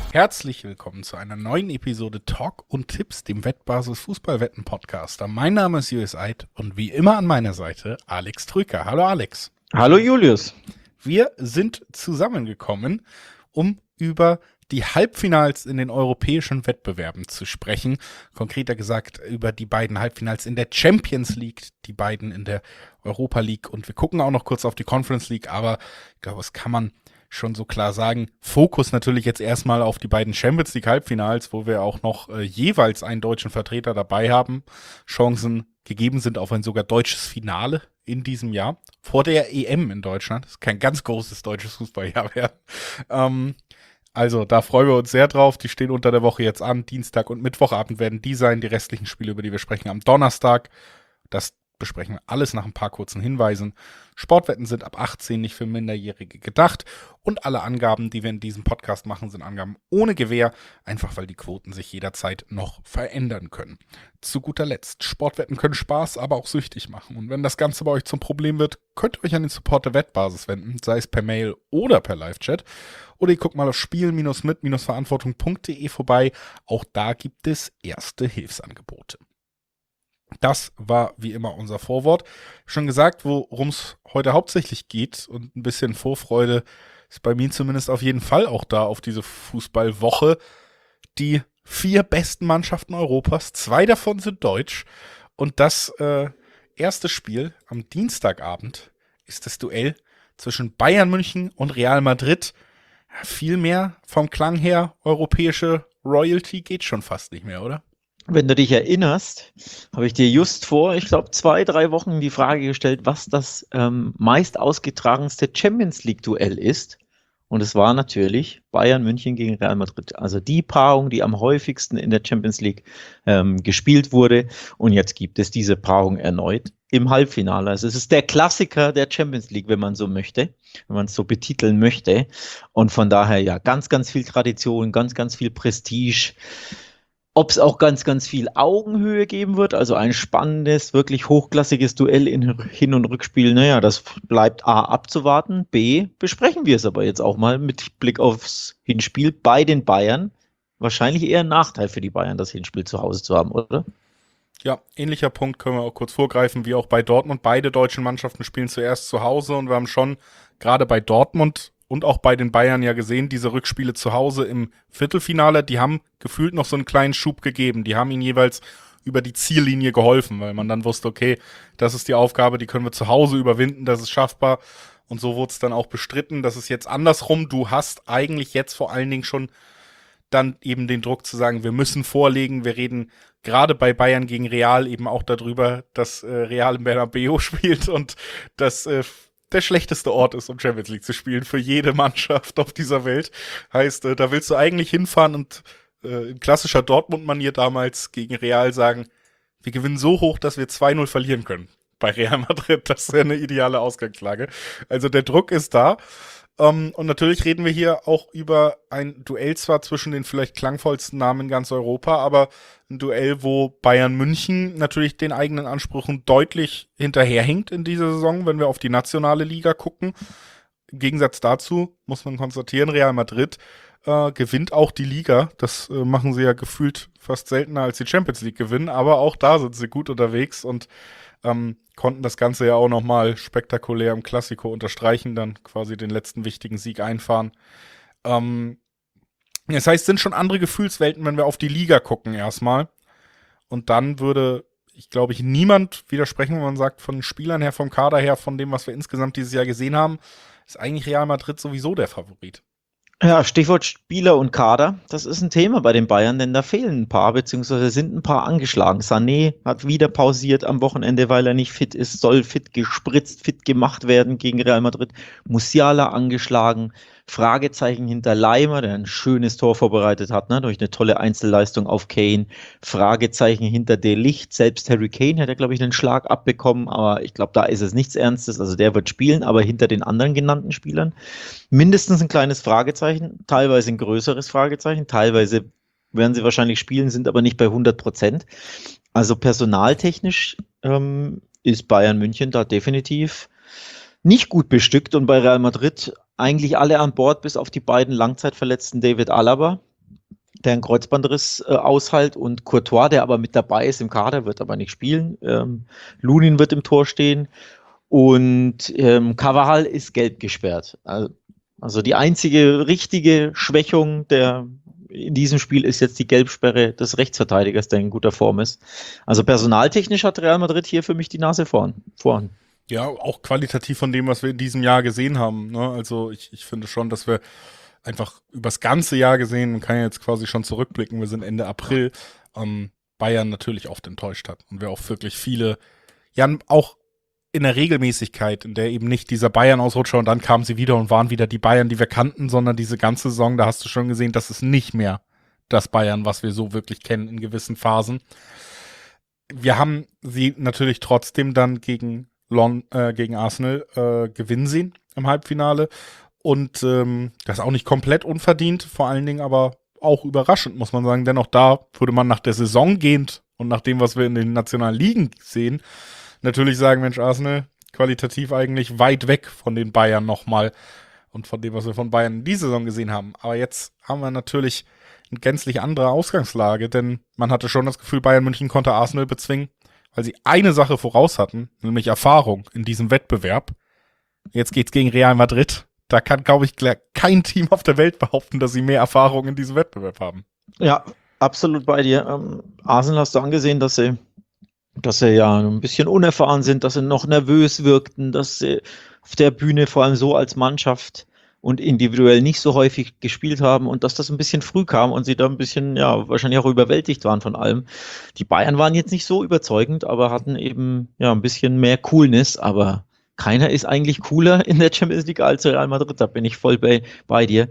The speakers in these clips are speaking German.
Herzlich willkommen zu einer neuen Episode Talk und Tipps, dem Wettbasis Fußballwetten Podcaster. Mein Name ist Julius Eid und wie immer an meiner Seite Alex Trüker. Hallo Alex. Hallo Julius. Wir sind zusammengekommen, um über die Halbfinals in den europäischen Wettbewerben zu sprechen. Konkreter gesagt über die beiden Halbfinals in der Champions League, die beiden in der Europa League. Und wir gucken auch noch kurz auf die Conference League, aber ich glaube, das kann man schon so klar sagen. Fokus natürlich jetzt erstmal auf die beiden Champions League Halbfinals, wo wir auch noch jeweils einen deutschen Vertreter dabei haben. Chancen gegeben sind auf ein sogar deutsches Finale in diesem Jahr. Vor der EM in Deutschland. Das kann ganz großes deutsches Fußballjahr werden. Also da freuen wir uns sehr drauf. Die stehen unter der Woche jetzt an. Dienstag und Mittwochabend werden die sein. Die restlichen Spiele, über die wir sprechen, am Donnerstag. Das besprechen wir alles nach ein paar kurzen Hinweisen. Sportwetten sind ab 18 nicht für Minderjährige gedacht. Und alle Angaben, die wir in diesem Podcast machen, sind Angaben ohne Gewähr. Einfach weil die Quoten sich jederzeit noch verändern können. Zu guter Letzt, Sportwetten können Spaß, aber auch süchtig machen. Und wenn das Ganze bei euch zum Problem wird, könnt ihr euch an den Support der Wettbasis wenden, sei es per Mail oder per Live-Chat. Oder ihr guckt mal auf spielen-mit-verantwortung.de vorbei. Auch da gibt es erste Hilfsangebote. Das war wie immer unser Vorwort. Schon gesagt, worum es heute hauptsächlich geht und ein bisschen Vorfreude ist bei mir zumindest auf jeden Fall auch da auf diese Fußballwoche. Die 4 besten Mannschaften Europas, 2 davon sind deutsch und das erste Spiel am Dienstagabend ist das Duell zwischen Bayern München und Real Madrid. Viel mehr vom Klang her europäische Royalty geht schon fast nicht mehr, oder? Wenn du dich erinnerst, habe ich dir just vor, ich glaube 2-3 Wochen die Frage gestellt, was das meist ausgetragenste Champions League-Duell ist. Und es war natürlich Bayern München gegen Real Madrid. Also die Paarung, die am häufigsten in der Champions League gespielt wurde. Und jetzt gibt es diese Paarung erneut im Halbfinale. Also es ist der Klassiker der Champions League, wenn man so möchte, wenn man es so betiteln möchte. Und von daher ja ganz, ganz viel Tradition, ganz, ganz viel Prestige. Ob es auch ganz, ganz viel Augenhöhe geben wird, also ein spannendes, wirklich hochklassiges Duell in Hin- und Rückspiel, naja, das bleibt A abzuwarten, B besprechen wir es aber jetzt auch mal mit Blick aufs Hinspiel bei den Bayern. Wahrscheinlich eher ein Nachteil für die Bayern, das Hinspiel zu Hause zu haben, oder? Ja, ähnlicher Punkt können wir auch kurz vorgreifen, wie auch bei Dortmund. Beide deutschen Mannschaften spielen zuerst zu Hause und wir haben schon gerade bei Dortmund und auch bei den Bayern ja gesehen, diese Rückspiele zu Hause im Viertelfinale, die haben gefühlt noch so einen kleinen Schub gegeben. Die haben ihnen jeweils über die Ziellinie geholfen, weil man dann wusste, okay, das ist die Aufgabe, die können wir zu Hause überwinden, das ist schaffbar. Und so wurde es dann auch bestritten. Das ist jetzt andersrum. Du hast eigentlich jetzt vor allen Dingen schon dann eben den Druck zu sagen, wir müssen vorlegen. Wir reden gerade bei Bayern gegen Real eben auch darüber, dass Real im Bernabeu spielt und dass der schlechteste Ort ist, um Champions League zu spielen für jede Mannschaft auf dieser Welt. Heißt, da willst du eigentlich hinfahren und in klassischer Dortmund-Manier damals gegen Real sagen, wir gewinnen so hoch, dass wir 2-0 verlieren können bei Real Madrid. Das ist ja eine ideale Ausgangslage. Also der Druck ist da. Und natürlich reden wir hier auch über ein Duell zwar zwischen den vielleicht klangvollsten Namen in ganz Europa, aber ein Duell, wo Bayern München natürlich den eigenen Ansprüchen deutlich hinterherhinkt in dieser Saison, wenn wir auf die nationale Liga gucken. Im Gegensatz dazu muss man konstatieren, Real Madrid gewinnt auch die Liga. Das machen sie ja gefühlt fast seltener als die Champions League gewinnen, aber auch da sind sie gut unterwegs und konnten das Ganze ja auch nochmal spektakulär im Klassiko unterstreichen, dann quasi den letzten wichtigen Sieg einfahren. Das heißt, es sind schon andere Gefühlswelten, wenn wir auf die Liga gucken erstmal. Und dann würde, glaube ich, niemand widersprechen, wenn man sagt, von den Spielern her, vom Kader her, von dem, was wir insgesamt dieses Jahr gesehen haben, ist eigentlich Real Madrid sowieso der Favorit. Ja, Stichwort Spieler und Kader, das ist ein Thema bei den Bayern, denn da fehlen ein paar, beziehungsweise sind ein paar angeschlagen. Sané hat wieder pausiert am Wochenende, weil er nicht fit ist, soll fit gespritzt, fit gemacht werden gegen Real Madrid. Musiala angeschlagen, Fragezeichen hinter Leimer, der ein schönes Tor vorbereitet hat, ne, durch eine tolle Einzelleistung auf Kane. Fragezeichen hinter De Ligt, selbst Harry Kane hat ja, glaube ich, einen Schlag abbekommen, aber ich glaube, da ist es nichts Ernstes, also der wird spielen, aber hinter den anderen genannten Spielern mindestens ein kleines Fragezeichen, teilweise ein größeres Fragezeichen, teilweise werden sie wahrscheinlich spielen, sind aber nicht bei 100%. Also personaltechnisch ist Bayern München da definitiv nicht gut bestückt und bei Real Madrid eigentlich alle an Bord, bis auf die beiden langzeitverletzten David Alaba, der einen Kreuzbandriss aushält, und Courtois, der aber mit dabei ist im Kader, wird aber nicht spielen. Lunin wird im Tor stehen und Carvajal ist gelb gesperrt. Also die einzige richtige Schwächung in diesem Spiel ist jetzt die Gelbsperre des Rechtsverteidigers, der in guter Form ist. Also personaltechnisch hat Real Madrid hier für mich die Nase vorn. Ja, auch qualitativ von dem, was wir in diesem Jahr gesehen haben. Ne? Also ich finde schon, dass wir einfach übers ganze Jahr gesehen, man kann ja jetzt quasi schon zurückblicken, wir sind Ende April, Bayern natürlich oft enttäuscht hat. Und wir auch wirklich viele, ja auch in der Regelmäßigkeit, in der eben nicht dieser Bayern-Ausrutscher und dann kamen sie wieder und waren wieder die Bayern, die wir kannten, sondern diese ganze Saison, da hast du schon gesehen, das ist nicht mehr das Bayern, was wir so wirklich kennen in gewissen Phasen. Wir haben sie natürlich trotzdem dann gegen Arsenal gewinnen sehen im Halbfinale. Und das ist auch nicht komplett unverdient, vor allen Dingen aber auch überraschend, muss man sagen. Denn auch da würde man nach der Saison gehend und nach dem, was wir in den nationalen Ligen sehen, natürlich sagen, Mensch, Arsenal qualitativ eigentlich weit weg von den Bayern nochmal und von dem, was wir von Bayern in dieser Saison gesehen haben. Aber jetzt haben wir natürlich eine gänzlich andere Ausgangslage, denn man hatte schon das Gefühl, Bayern München konnte Arsenal bezwingen, weil sie eine Sache voraus hatten, nämlich Erfahrung in diesem Wettbewerb. Jetzt geht's gegen Real Madrid. Da kann, glaube ich, kein Team auf der Welt behaupten, dass sie mehr Erfahrung in diesem Wettbewerb haben. Ja, absolut bei dir. Arsenal hast du angesehen, dass sie ja ein bisschen unerfahren sind, dass sie noch nervös wirkten, dass sie auf der Bühne vor allem so als Mannschaft und individuell nicht so häufig gespielt haben und dass das ein bisschen früh kam und sie da ein bisschen, ja, wahrscheinlich auch überwältigt waren von allem. Die Bayern waren jetzt nicht so überzeugend, aber hatten eben, ja, ein bisschen mehr Coolness, aber keiner ist eigentlich cooler in der Champions League als Real Madrid, da bin ich voll bei dir.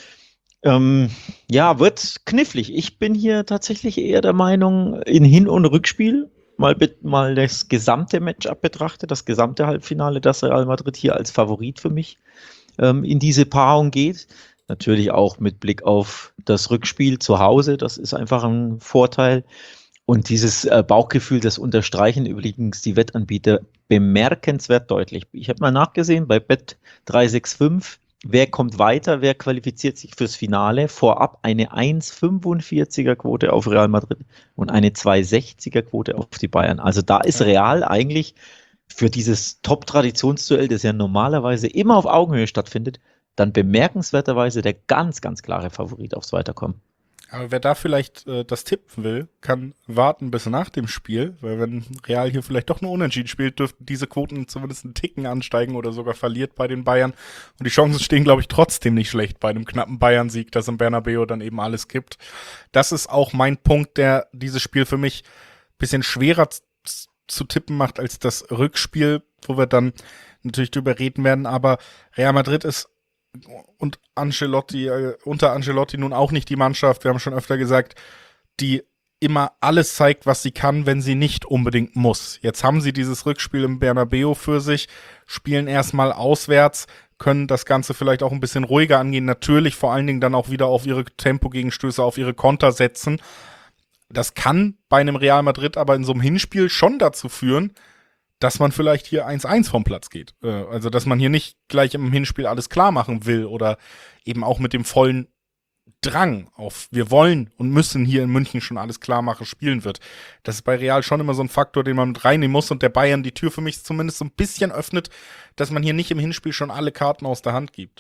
Ja, wird knifflig. Ich bin hier tatsächlich eher der Meinung, in Hin- und Rückspiel, mal das gesamte Matchup betrachtet, das gesamte Halbfinale, dass Real Madrid hier als Favorit für mich in diese Paarung geht. Natürlich auch mit Blick auf das Rückspiel zu Hause, das ist einfach ein Vorteil. Und dieses Bauchgefühl, das unterstreichen übrigens die Wettanbieter bemerkenswert deutlich. Ich habe mal nachgesehen bei Bet365, wer kommt weiter, wer qualifiziert sich fürs Finale. Vorab eine 1,45er Quote auf Real Madrid und eine 2,60er Quote auf die Bayern. Also da ist Real eigentlich für dieses Top-Traditionsduell, das ja normalerweise immer auf Augenhöhe stattfindet, dann bemerkenswerterweise der ganz, ganz klare Favorit aufs Weiterkommen. Aber wer da vielleicht das tippen will, kann warten bis nach dem Spiel, weil wenn Real hier vielleicht doch nur unentschieden spielt, dürften diese Quoten zumindest einen Ticken ansteigen oder sogar verliert bei den Bayern. Und die Chancen stehen, glaube ich, trotzdem nicht schlecht bei einem knappen Bayern-Sieg, das im Bernabeu dann eben alles gibt. Das ist auch mein Punkt, der dieses Spiel für mich ein bisschen schwerer zu tippen macht als das Rückspiel, wo wir dann natürlich drüber reden werden. Aber Real Madrid ist und unter Ancelotti nun auch nicht die Mannschaft, wir haben schon öfter gesagt, die immer alles zeigt, was sie kann, wenn sie nicht unbedingt muss. Jetzt haben sie dieses Rückspiel im Bernabeu für sich, spielen erstmal auswärts, können das Ganze vielleicht auch ein bisschen ruhiger angehen, natürlich vor allen Dingen dann auch wieder auf ihre Tempogegenstöße, auf ihre Konter setzen. Das kann bei einem Real Madrid aber in so einem Hinspiel schon dazu führen, dass man vielleicht hier 1-1 vom Platz geht. Also, dass man hier nicht gleich im Hinspiel alles klar machen will oder eben auch mit dem vollen Drang auf wir wollen und müssen hier in München schon alles klar machen, spielen wird. Das ist bei Real schon immer so ein Faktor, den man mit reinnehmen muss und der Bayern die Tür für mich zumindest so ein bisschen öffnet, dass man hier nicht im Hinspiel schon alle Karten aus der Hand gibt.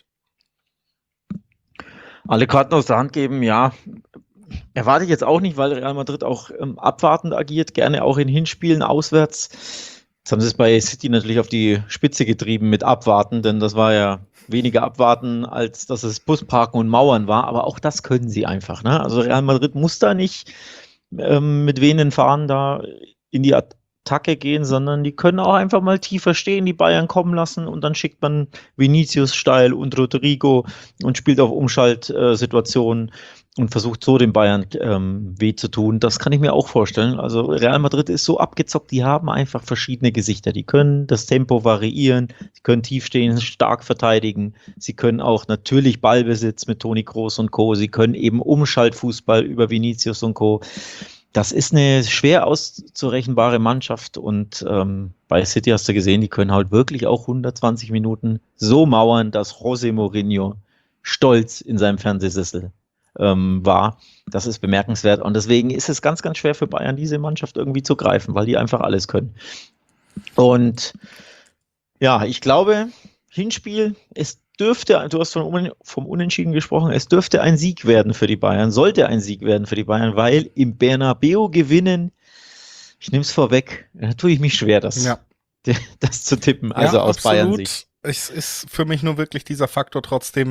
Alle Karten aus der Hand geben, ja. Erwarte ich jetzt auch nicht, weil Real Madrid auch abwartend agiert, gerne auch in Hinspielen auswärts. Jetzt haben sie es bei City natürlich auf die Spitze getrieben mit Abwarten, denn das war ja weniger Abwarten, als dass es Busparken und Mauern war, aber auch das können sie einfach. Ne? Also Real Madrid muss da nicht mit wehenden Fahnen da in die Attacke gehen, sondern die können auch einfach mal tiefer stehen, die Bayern kommen lassen und dann schickt man Vinicius steil und Rodrigo und spielt auf Umschaltsituationen und versucht so den Bayern weh zu tun. Das kann ich mir auch vorstellen. Also Real Madrid ist so abgezockt, die haben einfach verschiedene Gesichter. Die können das Tempo variieren, sie können tief stehen, stark verteidigen, sie können auch natürlich Ballbesitz mit Toni Kroos und Co., sie können eben Umschaltfußball über Vinicius und Co. Das ist eine schwer auszurechenbare Mannschaft und bei City hast du gesehen, die können halt wirklich auch 120 Minuten so mauern, dass José Mourinho stolz in seinem Fernsehsessel war. Das ist bemerkenswert. Und deswegen ist es ganz, ganz schwer für Bayern, diese Mannschaft irgendwie zu greifen, weil die einfach alles können. Und ja, ich glaube, Hinspiel, es dürfte, du hast vom Unentschieden gesprochen, es dürfte ein Sieg werden für die Bayern, sollte ein Sieg werden für die Bayern, weil im Bernabeu gewinnen, ich nehme es vorweg, da tue ich mich schwer, das zu tippen, also aus Bayern-Sicht. Es ist für mich nur wirklich dieser Faktor trotzdem,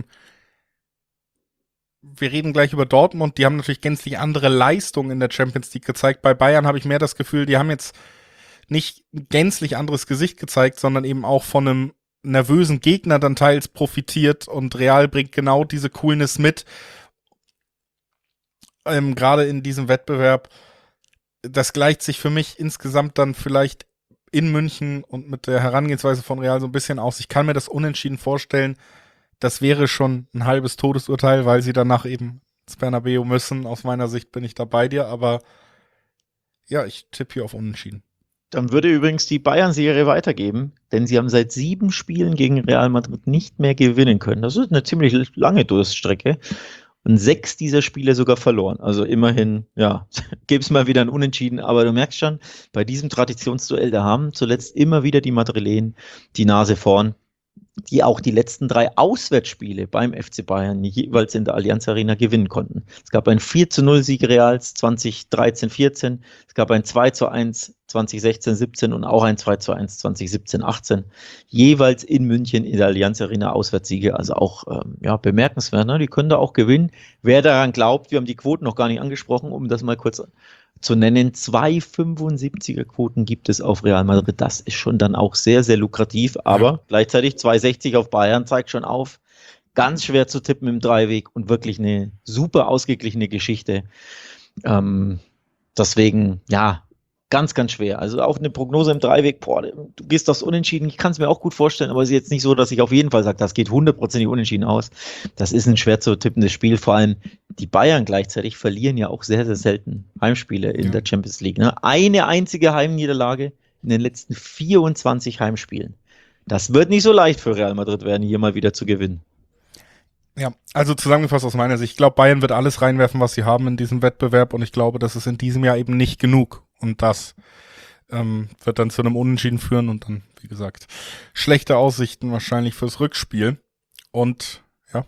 wir reden gleich über Dortmund, die haben natürlich gänzlich andere Leistungen in der Champions League gezeigt. Bei Bayern habe ich mehr das Gefühl, die haben jetzt nicht ein gänzlich anderes Gesicht gezeigt, sondern eben auch von einem nervösen Gegner dann teils profitiert und Real bringt genau diese Coolness mit. Gerade in diesem Wettbewerb, das gleicht sich für mich insgesamt dann vielleicht in München und mit der Herangehensweise von Real so ein bisschen aus. Ich kann mir das Unentschieden vorstellen, das wäre schon ein halbes Todesurteil, weil sie danach eben ins Bernabeu müssen. Aus meiner Sicht bin ich da bei dir, aber ja, ich tippe hier auf Unentschieden. Dann würde übrigens die Bayern-Serie weitergeben, denn sie haben seit 7 Spielen gegen Real Madrid nicht mehr gewinnen können. Das ist eine ziemlich lange Durststrecke. Und 6 dieser Spiele sogar verloren. Also immerhin, ja, gäbe es mal wieder ein Unentschieden. Aber du merkst schon, bei diesem Traditionsduell, da haben zuletzt immer wieder die Madrilenen die Nase vorn, die auch die letzten 3 Auswärtsspiele beim FC Bayern jeweils in der Allianz Arena gewinnen konnten. Es gab ein 4-0-Sieg Reals 2013-14, es gab ein 2-1 2016-17 und auch ein 2-1 2017-18. Jeweils in München in der Allianz Arena Auswärtssiege, also auch bemerkenswert. Ne? Die können da auch gewinnen. Wer daran glaubt, wir haben die Quoten noch gar nicht angesprochen, um das mal kurz zu nennen, 2,75er Quoten gibt es auf Real Madrid. Das ist schon dann auch sehr, sehr lukrativ, aber gleichzeitig 2,60 auf Bayern zeigt schon auf, ganz schwer zu tippen im Dreiweg und wirklich eine super ausgeglichene Geschichte. Deswegen, ja, ganz, ganz schwer. Also auch eine Prognose im Dreiweg, du gehst das Unentschieden, ich kann es mir auch gut vorstellen, aber es ist jetzt nicht so, dass ich auf jeden Fall sage, das geht 100% Unentschieden aus. Das ist ein schwer zu tippendes Spiel, vor allem die Bayern gleichzeitig verlieren ja auch sehr, sehr selten Heimspiele in der Champions League. Ne? Eine einzige Heimniederlage in den letzten 24 Heimspielen. Das wird nicht so leicht für Real Madrid werden, hier mal wieder zu gewinnen. Ja, also zusammengefasst aus meiner Sicht, ich glaube, Bayern wird alles reinwerfen, was sie haben in diesem Wettbewerb und ich glaube, das ist in diesem Jahr eben nicht genug und das wird dann zu einem Unentschieden führen und dann, wie gesagt, schlechte Aussichten wahrscheinlich fürs Rückspiel und ja.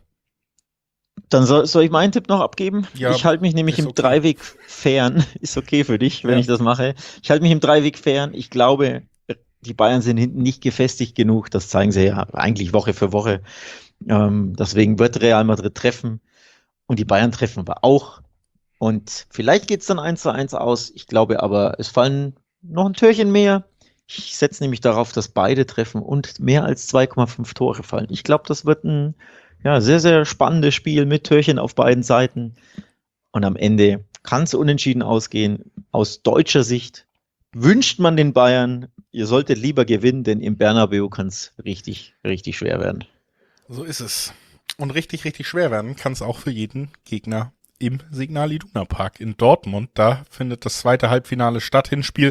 Dann soll ich meinen Tipp noch abgeben? Ja, ich halte mich nämlich im Dreiweg fern. Ist okay für dich, wenn ich das mache. Ich halte mich im Dreiweg fern. Ich glaube, die Bayern sind hinten nicht gefestigt genug. Das zeigen sie ja eigentlich Woche für Woche. Deswegen wird Real Madrid treffen und die Bayern treffen aber auch. Und vielleicht geht es dann 1:1 aus. Ich glaube aber, es fallen noch ein Türchen mehr. Ich setze nämlich darauf, dass beide treffen und mehr als 2,5 Tore fallen. Ich glaube, das wird ein sehr, sehr spannendes Spiel mit Türchen auf beiden Seiten. Und am Ende kann es unentschieden ausgehen. Aus deutscher Sicht wünscht man den Bayern, ihr solltet lieber gewinnen, denn im Bernabeu kann es richtig, richtig schwer werden. So ist es. Und richtig, richtig schwer werden kann es auch für jeden Gegner im Signal Iduna Park in Dortmund. Da findet das zweite Halbfinale statt. Hinspiel.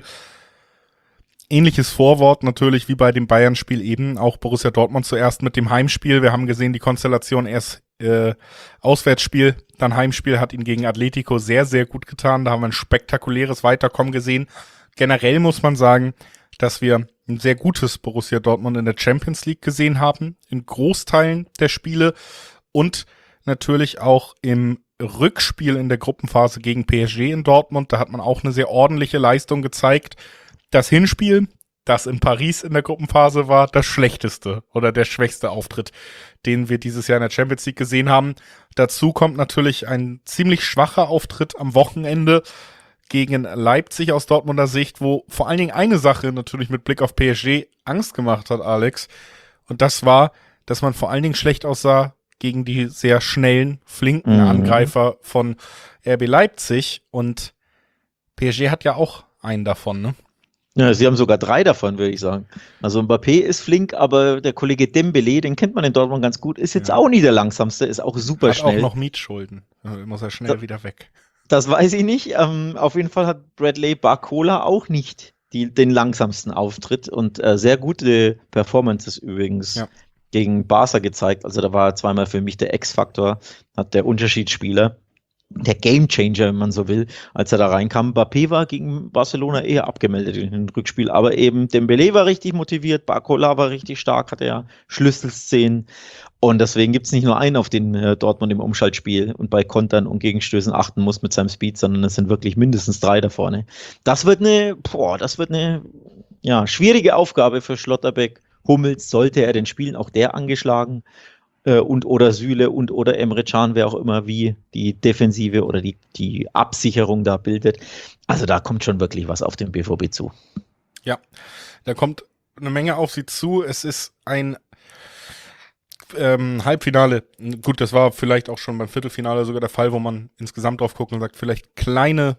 Ähnliches Vorwort natürlich wie bei dem Bayern-Spiel eben. Auch Borussia Dortmund zuerst mit dem Heimspiel. Wir haben gesehen, die Konstellation erst Auswärtsspiel, dann Heimspiel hat ihn gegen Atletico sehr, sehr gut getan. Da haben wir ein spektakuläres Weiterkommen gesehen. Generell muss man sagen, dass wir ein sehr gutes Borussia Dortmund in der Champions League gesehen haben, in Großteilen der Spiele und natürlich auch im Rückspiel in der Gruppenphase gegen PSG in Dortmund. Da hat man auch eine sehr ordentliche Leistung gezeigt. Das Hinspiel, das in Paris in der Gruppenphase war, das schlechteste oder der schwächste Auftritt, den wir dieses Jahr in der Champions League gesehen haben. Dazu kommt natürlich ein ziemlich schwacher Auftritt am Wochenende gegen Leipzig aus Dortmunder Sicht, wo vor allen Dingen eine Sache natürlich mit Blick auf PSG Angst gemacht hat, Alex. Und das war, dass man vor allen Dingen schlecht aussah gegen die sehr schnellen, flinken Angreifer von RB Leipzig. Und PSG hat ja auch einen davon, ne? Ja, sie haben sogar 3 davon, würde ich sagen. Also Mbappé ist flink, aber der Kollege Dembélé, den kennt man in Dortmund ganz gut, ist jetzt auch nie der langsamste, ist auch super schnell. Hat auch noch Mietschulden. Muss er schnell wieder weg. Das weiß ich nicht. Auf jeden Fall hat Bradley Barcola auch nicht den langsamsten Auftritt und sehr gute Performances übrigens gegen Barca gezeigt. Also da war er zweimal für mich der X-Faktor, hat der Unterschiedsspieler. der Gamechanger, wenn man so will, als er da reinkam. Mbappé war gegen Barcelona eher abgemeldet in dem Rückspiel, aber eben Dembélé war richtig motiviert, Barcola war richtig stark, hatte ja Schlüsselszenen und deswegen gibt es nicht nur einen, auf den Dortmund im Umschaltspiel und bei Kontern und Gegenstößen achten muss mit seinem Speed, sondern es sind wirklich mindestens 3 da vorne. Das wird eine ja, schwierige Aufgabe für Schlotterbeck. Hummels, sollte er denn spielen, auch der angeschlagen und oder Süle und oder Emre Can, wer auch immer wie die Defensive oder die Absicherung da bildet. Also da kommt schon wirklich was auf den BVB zu. Ja, da kommt eine Menge auf sie zu. Es ist ein Halbfinale. Gut, das war vielleicht auch schon beim Viertelfinale sogar der Fall, wo man insgesamt drauf guckt und sagt, vielleicht kleine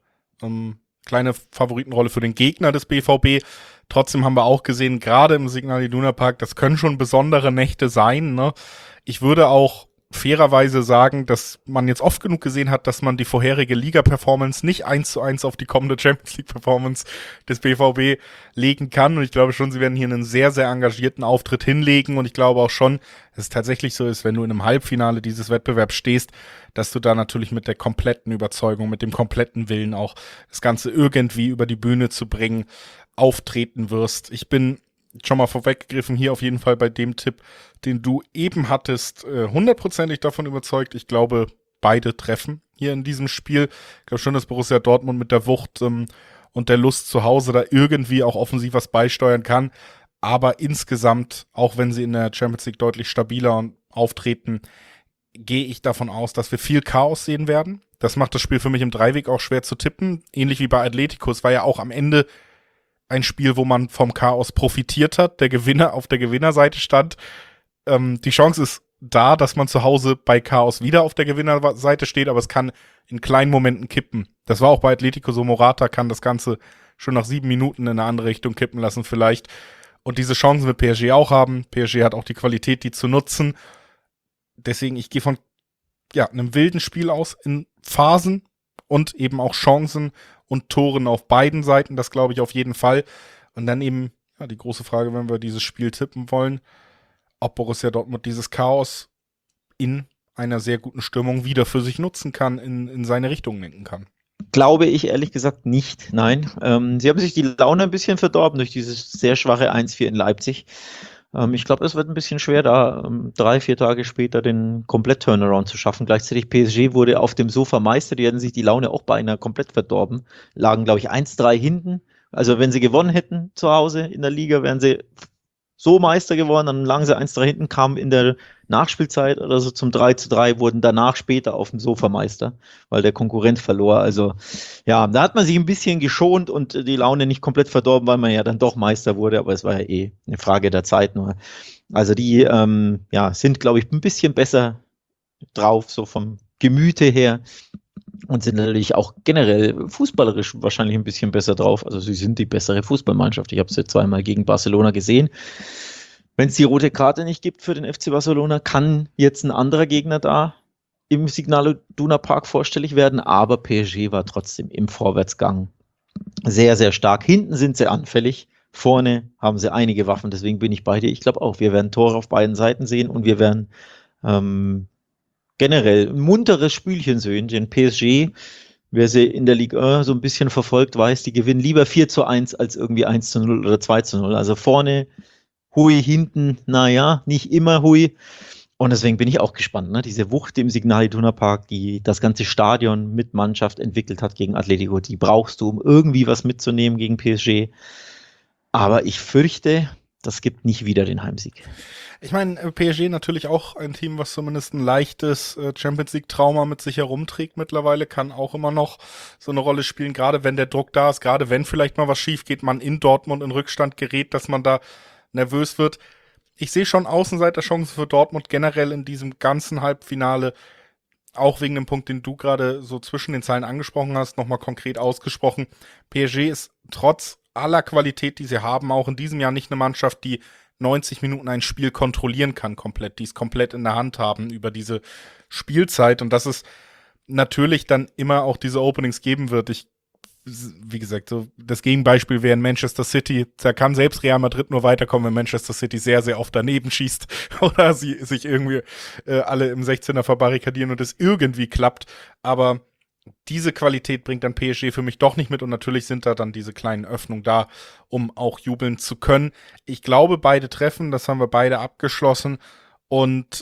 Favoritenrolle für den Gegner des BVB. Trotzdem haben wir auch gesehen, gerade im Signal Iduna Park, das können schon besondere Nächte sein. Ne? Ich würde auch fairerweise sagen, dass man jetzt oft genug gesehen hat, dass man die vorherige Liga-Performance nicht 1:1 auf die kommende Champions League-Performance des BVB legen kann. Und ich glaube schon, sie werden hier einen sehr, sehr engagierten Auftritt hinlegen. Und ich glaube auch schon, dass es tatsächlich so ist, wenn du in einem Halbfinale dieses Wettbewerbs stehst, dass du da natürlich mit der kompletten Überzeugung, mit dem kompletten Willen auch das Ganze irgendwie über die Bühne zu bringen, auftreten wirst. Ich bin schon mal vorweggegriffen, hier auf jeden Fall bei dem Tipp, den du eben hattest, 100%ig davon überzeugt. Ich glaube, beide treffen hier in diesem Spiel. Ich glaube schon, dass Borussia Dortmund mit der Wucht und der Lust zu Hause da irgendwie auch offensiv was beisteuern kann. Aber insgesamt, auch wenn sie in der Champions League deutlich stabiler auftreten, gehe ich davon aus, dass wir viel Chaos sehen werden. Das macht das Spiel für mich im Dreiweg auch schwer zu tippen. Ähnlich wie bei Atletico. Es war ja auch am Ende ein Spiel, wo man vom Chaos profitiert hat, der Gewinner auf der Gewinnerseite stand. Die Chance ist da, dass man zu Hause bei Chaos wieder auf der Gewinnerseite steht, aber es kann in kleinen Momenten kippen. Das war auch bei Atletico so. Morata kann das Ganze schon nach 7 Minuten in eine andere Richtung kippen lassen vielleicht. Und diese Chancen wird PSG auch haben. PSG hat auch die Qualität, die zu nutzen. Deswegen, ich gehe von einem wilden Spiel aus in Phasen und eben auch Chancen und Toren auf beiden Seiten, das glaube ich auf jeden Fall. Und dann eben die große Frage, wenn wir dieses Spiel tippen wollen, ob Borussia Dortmund dieses Chaos in einer sehr guten Stimmung wieder für sich nutzen kann, in seine Richtung lenken kann. Glaube ich ehrlich gesagt nicht, nein. Sie haben sich die Laune ein bisschen verdorben durch dieses sehr schwache 1:4 in Leipzig. Ich glaube, es wird ein bisschen schwer, da 3-4 Tage später den Komplett-Turnaround zu schaffen. Gleichzeitig PSG wurde auf dem Sofa Meister, die hätten sich die Laune auch beinahe komplett verdorben. Lagen, glaube ich, 1:3 hinten. Also wenn sie gewonnen hätten zu Hause in der Liga, wären sie so Meister geworden, dann lagen sie 1:3 hinten, kamen in der Nachspielzeit oder so zum 3:3, wurden danach später auf dem Sofa Meister, weil der Konkurrent verlor. Also ja, da hat man sich ein bisschen geschont und die Laune nicht komplett verdorben, weil man ja dann doch Meister wurde, aber es war ja eh eine Frage der Zeit nur. Also die sind, glaube ich, ein bisschen besser drauf, so vom Gemüte her. Und sind natürlich auch generell fußballerisch wahrscheinlich ein bisschen besser drauf. Also sie sind die bessere Fußballmannschaft. Ich habe sie zweimal gegen Barcelona gesehen. Wenn es die rote Karte nicht gibt für den FC Barcelona, kann jetzt ein anderer Gegner da im Signal Iduna Park vorstellig werden. Aber PSG war trotzdem im Vorwärtsgang sehr, sehr stark. Hinten sind sie anfällig. Vorne haben sie einige Waffen. Deswegen bin ich bei dir. Ich glaube auch, wir werden Tore auf beiden Seiten sehen und wir werden generell ein munteres Spielchen sehen, denn PSG, wer sie in der Ligue 1 so ein bisschen verfolgt, weiß, die gewinnen lieber 4:1 als irgendwie 1:0 oder 2:0. Also vorne hui, hinten, naja, nicht immer hui. Und deswegen bin ich auch gespannt, ne? Diese Wucht im Signal Iduna Park, die das ganze Stadion mit Mannschaft entwickelt hat gegen Atletico, die brauchst du, um irgendwie was mitzunehmen gegen PSG. Aber ich fürchte, das gibt nicht wieder den Heimsieg. Ich meine, PSG natürlich auch ein Team, was zumindest ein leichtes Champions League-Trauma mit sich herumträgt mittlerweile, kann auch immer noch so eine Rolle spielen, gerade wenn der Druck da ist, gerade wenn vielleicht mal was schief geht, man in Dortmund in Rückstand gerät, dass man da nervös wird. Ich sehe schon Außenseiterchancen für Dortmund generell in diesem ganzen Halbfinale, auch wegen dem Punkt, den du gerade so zwischen den Zeilen angesprochen hast, nochmal konkret ausgesprochen. PSG ist trotz aller Qualität, die sie haben, auch in diesem Jahr nicht eine Mannschaft, die 90 Minuten ein Spiel kontrollieren kann komplett, die es komplett in der Hand haben über diese Spielzeit und dass es natürlich dann immer auch diese Openings geben wird. Ich wie gesagt, so das Gegenbeispiel wäre in Manchester City. Da kann selbst Real Madrid nur weiterkommen, wenn Manchester City sehr, sehr oft daneben schießt oder sie sich irgendwie alle im 16er verbarrikadieren und es irgendwie klappt. Aber diese Qualität bringt dann PSG für mich doch nicht mit und natürlich sind da dann diese kleinen Öffnungen da, um auch jubeln zu können. Ich glaube, beide treffen, das haben wir beide abgeschlossen und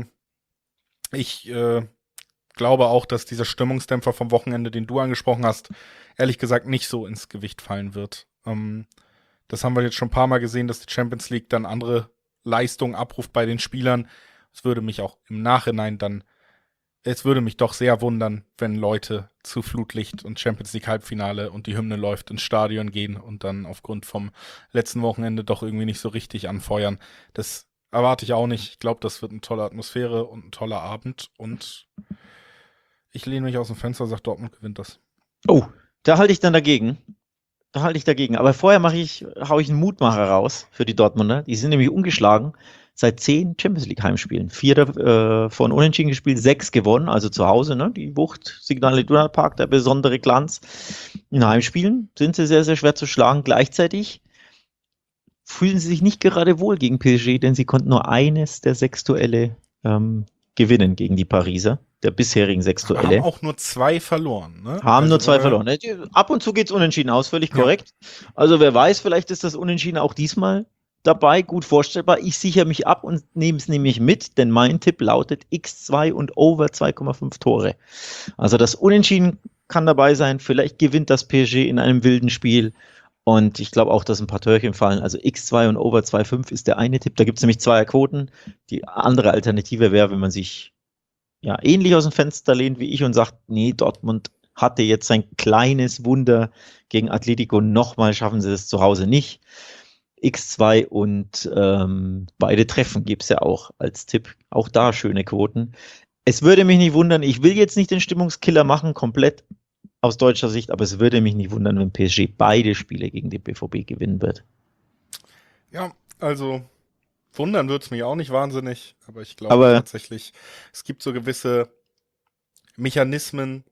ich glaube auch, dass dieser Stimmungsdämpfer vom Wochenende, den du angesprochen hast, ehrlich gesagt nicht so ins Gewicht fallen wird. Das haben wir jetzt schon ein paar Mal gesehen, dass die Champions League dann andere Leistungen abruft bei den Spielern. Es würde mich auch im Nachhinein dann, es würde mich doch sehr wundern, wenn Leute zu Flutlicht und Champions League Halbfinale und die Hymne läuft ins Stadion gehen und dann aufgrund vom letzten Wochenende doch irgendwie nicht so richtig anfeuern. Das erwarte ich auch nicht. Ich glaube, das wird eine tolle Atmosphäre und ein toller Abend und ich lehne mich aus dem Fenster und sage, Dortmund gewinnt das. Oh, da halte ich dann dagegen. Aber vorher hau ich einen Mutmacher raus für die Dortmunder. Die sind nämlich ungeschlagen seit 10 Champions League Heimspielen. 4 von Unentschieden gespielt, 6 gewonnen, also zu Hause, ne? Die Wucht, Signal Iduna Park, der besondere Glanz. In Heimspielen sind sie sehr, sehr schwer zu schlagen. Gleichzeitig fühlen sie sich nicht gerade wohl gegen PSG, denn sie konnten nur eines der 6 Duelle gewinnen gegen die Pariser, der bisherigen 6 Duelle. Haben auch nur 2 verloren, ne? Haben nur 2 verloren. Ab und zu geht's unentschieden aus, völlig korrekt. Also wer weiß, vielleicht ist das Unentschieden auch diesmal dabei, gut vorstellbar. Ich sichere mich ab und nehme es nämlich mit, denn mein Tipp lautet X2 und over 2,5 Tore. Also das Unentschieden kann dabei sein, vielleicht gewinnt das PSG in einem wilden Spiel und ich glaube auch, dass ein paar Törchen fallen. Also X2 und over 2,5 ist der eine Tipp. Da gibt es nämlich 2er Quoten. Die andere Alternative wäre, wenn man sich ja ähnlich aus dem Fenster lehnt wie ich und sagt, nee, Dortmund hatte jetzt sein kleines Wunder gegen Atletico. Nochmal schaffen sie das zu Hause nicht. X2 und beide Treffen gibt es ja auch als Tipp. Auch da schöne Quoten. Es würde mich nicht wundern, ich will jetzt nicht den Stimmungskiller machen, komplett aus deutscher Sicht, aber es würde mich nicht wundern, wenn PSG beide Spiele gegen den BVB gewinnen wird. Ja, also wundern wird es mich auch nicht wahnsinnig, aber ich glaube tatsächlich, es gibt so gewisse Mechanismen,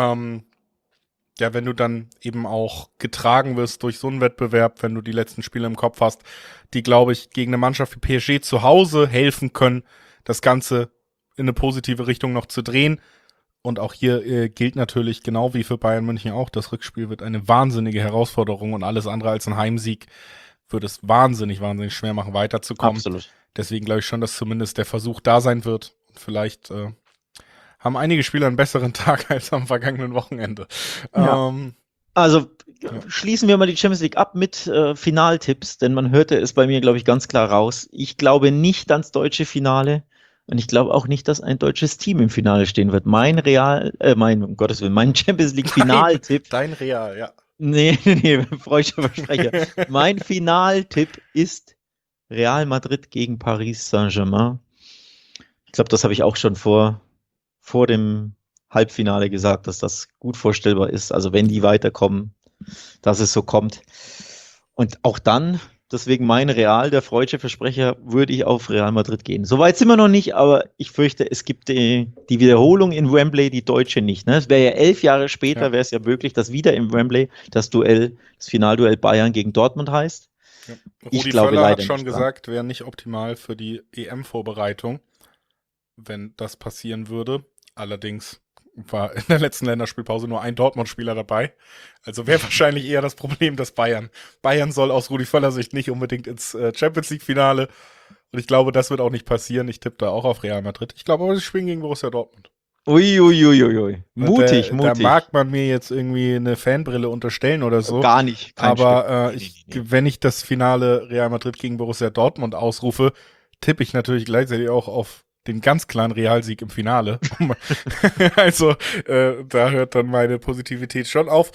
ja, wenn du dann eben auch getragen wirst durch so einen Wettbewerb, wenn du die letzten Spiele im Kopf hast, die, glaube ich, gegen eine Mannschaft wie PSG zu Hause helfen können, das Ganze in eine positive Richtung noch zu drehen. Und auch hier gilt natürlich, genau wie für Bayern München auch, das Rückspiel wird eine wahnsinnige Herausforderung und alles andere als ein Heimsieg wird es wahnsinnig, wahnsinnig schwer machen, weiterzukommen. Absolut. Deswegen glaube ich schon, dass zumindest der Versuch da sein wird. Und vielleicht haben einige Spieler einen besseren Tag als am vergangenen Wochenende. Ja. Also schließen wir mal die Champions League ab mit Finaltipps, denn man hörte es bei mir, glaube ich, ganz klar raus. Ich glaube nicht ans deutsche Finale und ich glaube auch nicht, dass ein deutsches Team im Finale stehen wird. Mein um Gottes Willen, mein Champions League Finaltipp. Dein Real, ja. Nee, freudscher Versprecher. Mein Finaltipp ist Real Madrid gegen Paris Saint-Germain. Ich glaube, das habe ich auch schon vor dem Halbfinale gesagt, dass das gut vorstellbar ist. Also wenn die weiterkommen, dass es so kommt. Und auch dann, deswegen mein Real, der freudsche Versprecher, würde ich auf Real Madrid gehen. Soweit sind wir noch nicht, aber ich fürchte, es gibt die Wiederholung in Wembley, die deutsche nicht. Ne? Es wäre ja 11 Jahre später, wäre es ja möglich, dass wieder im Wembley das Finalduell Bayern gegen Dortmund heißt. Ja. Ich Rudi glaube Völler leider hat schon nicht gesagt, wäre nicht optimal für die EM-Vorbereitung, wenn das passieren würde. Allerdings war in der letzten Länderspielpause nur ein Dortmund-Spieler dabei. Also wäre wahrscheinlich eher das Problem, dass Bayern soll aus Rudi Völler Sicht nicht unbedingt ins Champions-League-Finale. Und ich glaube, das wird auch nicht passieren. Ich tippe da auch auf Real Madrid. Ich glaube aber, sie spielen gegen Borussia Dortmund. Uiuiuiui. Mutig. Da mag man mir jetzt irgendwie eine Fanbrille unterstellen oder so. Gar nicht. Aber wenn ich das Finale Real Madrid gegen Borussia Dortmund ausrufe, tippe ich natürlich gleichzeitig auch auf den ganz klaren Realsieg im Finale. Also da hört dann meine Positivität schon auf.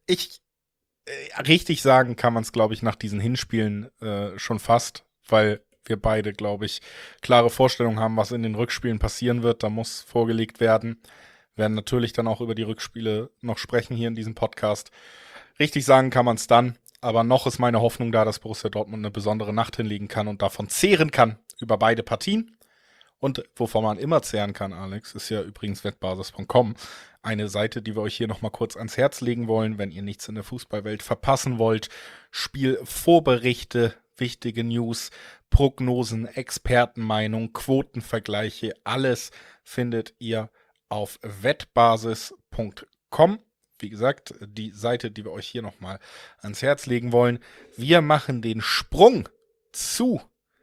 Richtig sagen kann man es, glaube ich, nach diesen Hinspielen schon fast, weil wir beide, glaube ich, klare Vorstellungen haben, was in den Rückspielen passieren wird. Da muss vorgelegt werden. Wir werden natürlich dann auch über die Rückspiele noch sprechen hier in diesem Podcast. Richtig sagen kann man es dann, aber noch ist meine Hoffnung da, dass Borussia Dortmund eine besondere Nacht hinlegen kann und davon zehren kann über beide Partien. Und wovon man immer zehren kann, Alex, ist ja übrigens wettbasis.com. Eine Seite, die wir euch hier nochmal kurz ans Herz legen wollen, wenn ihr nichts in der Fußballwelt verpassen wollt. Spielvorberichte, wichtige News, Prognosen, Expertenmeinung, Quotenvergleiche, alles findet ihr auf wettbasis.com. Wie gesagt, die Seite, die wir euch hier nochmal ans Herz legen wollen. Wir machen den Sprung zu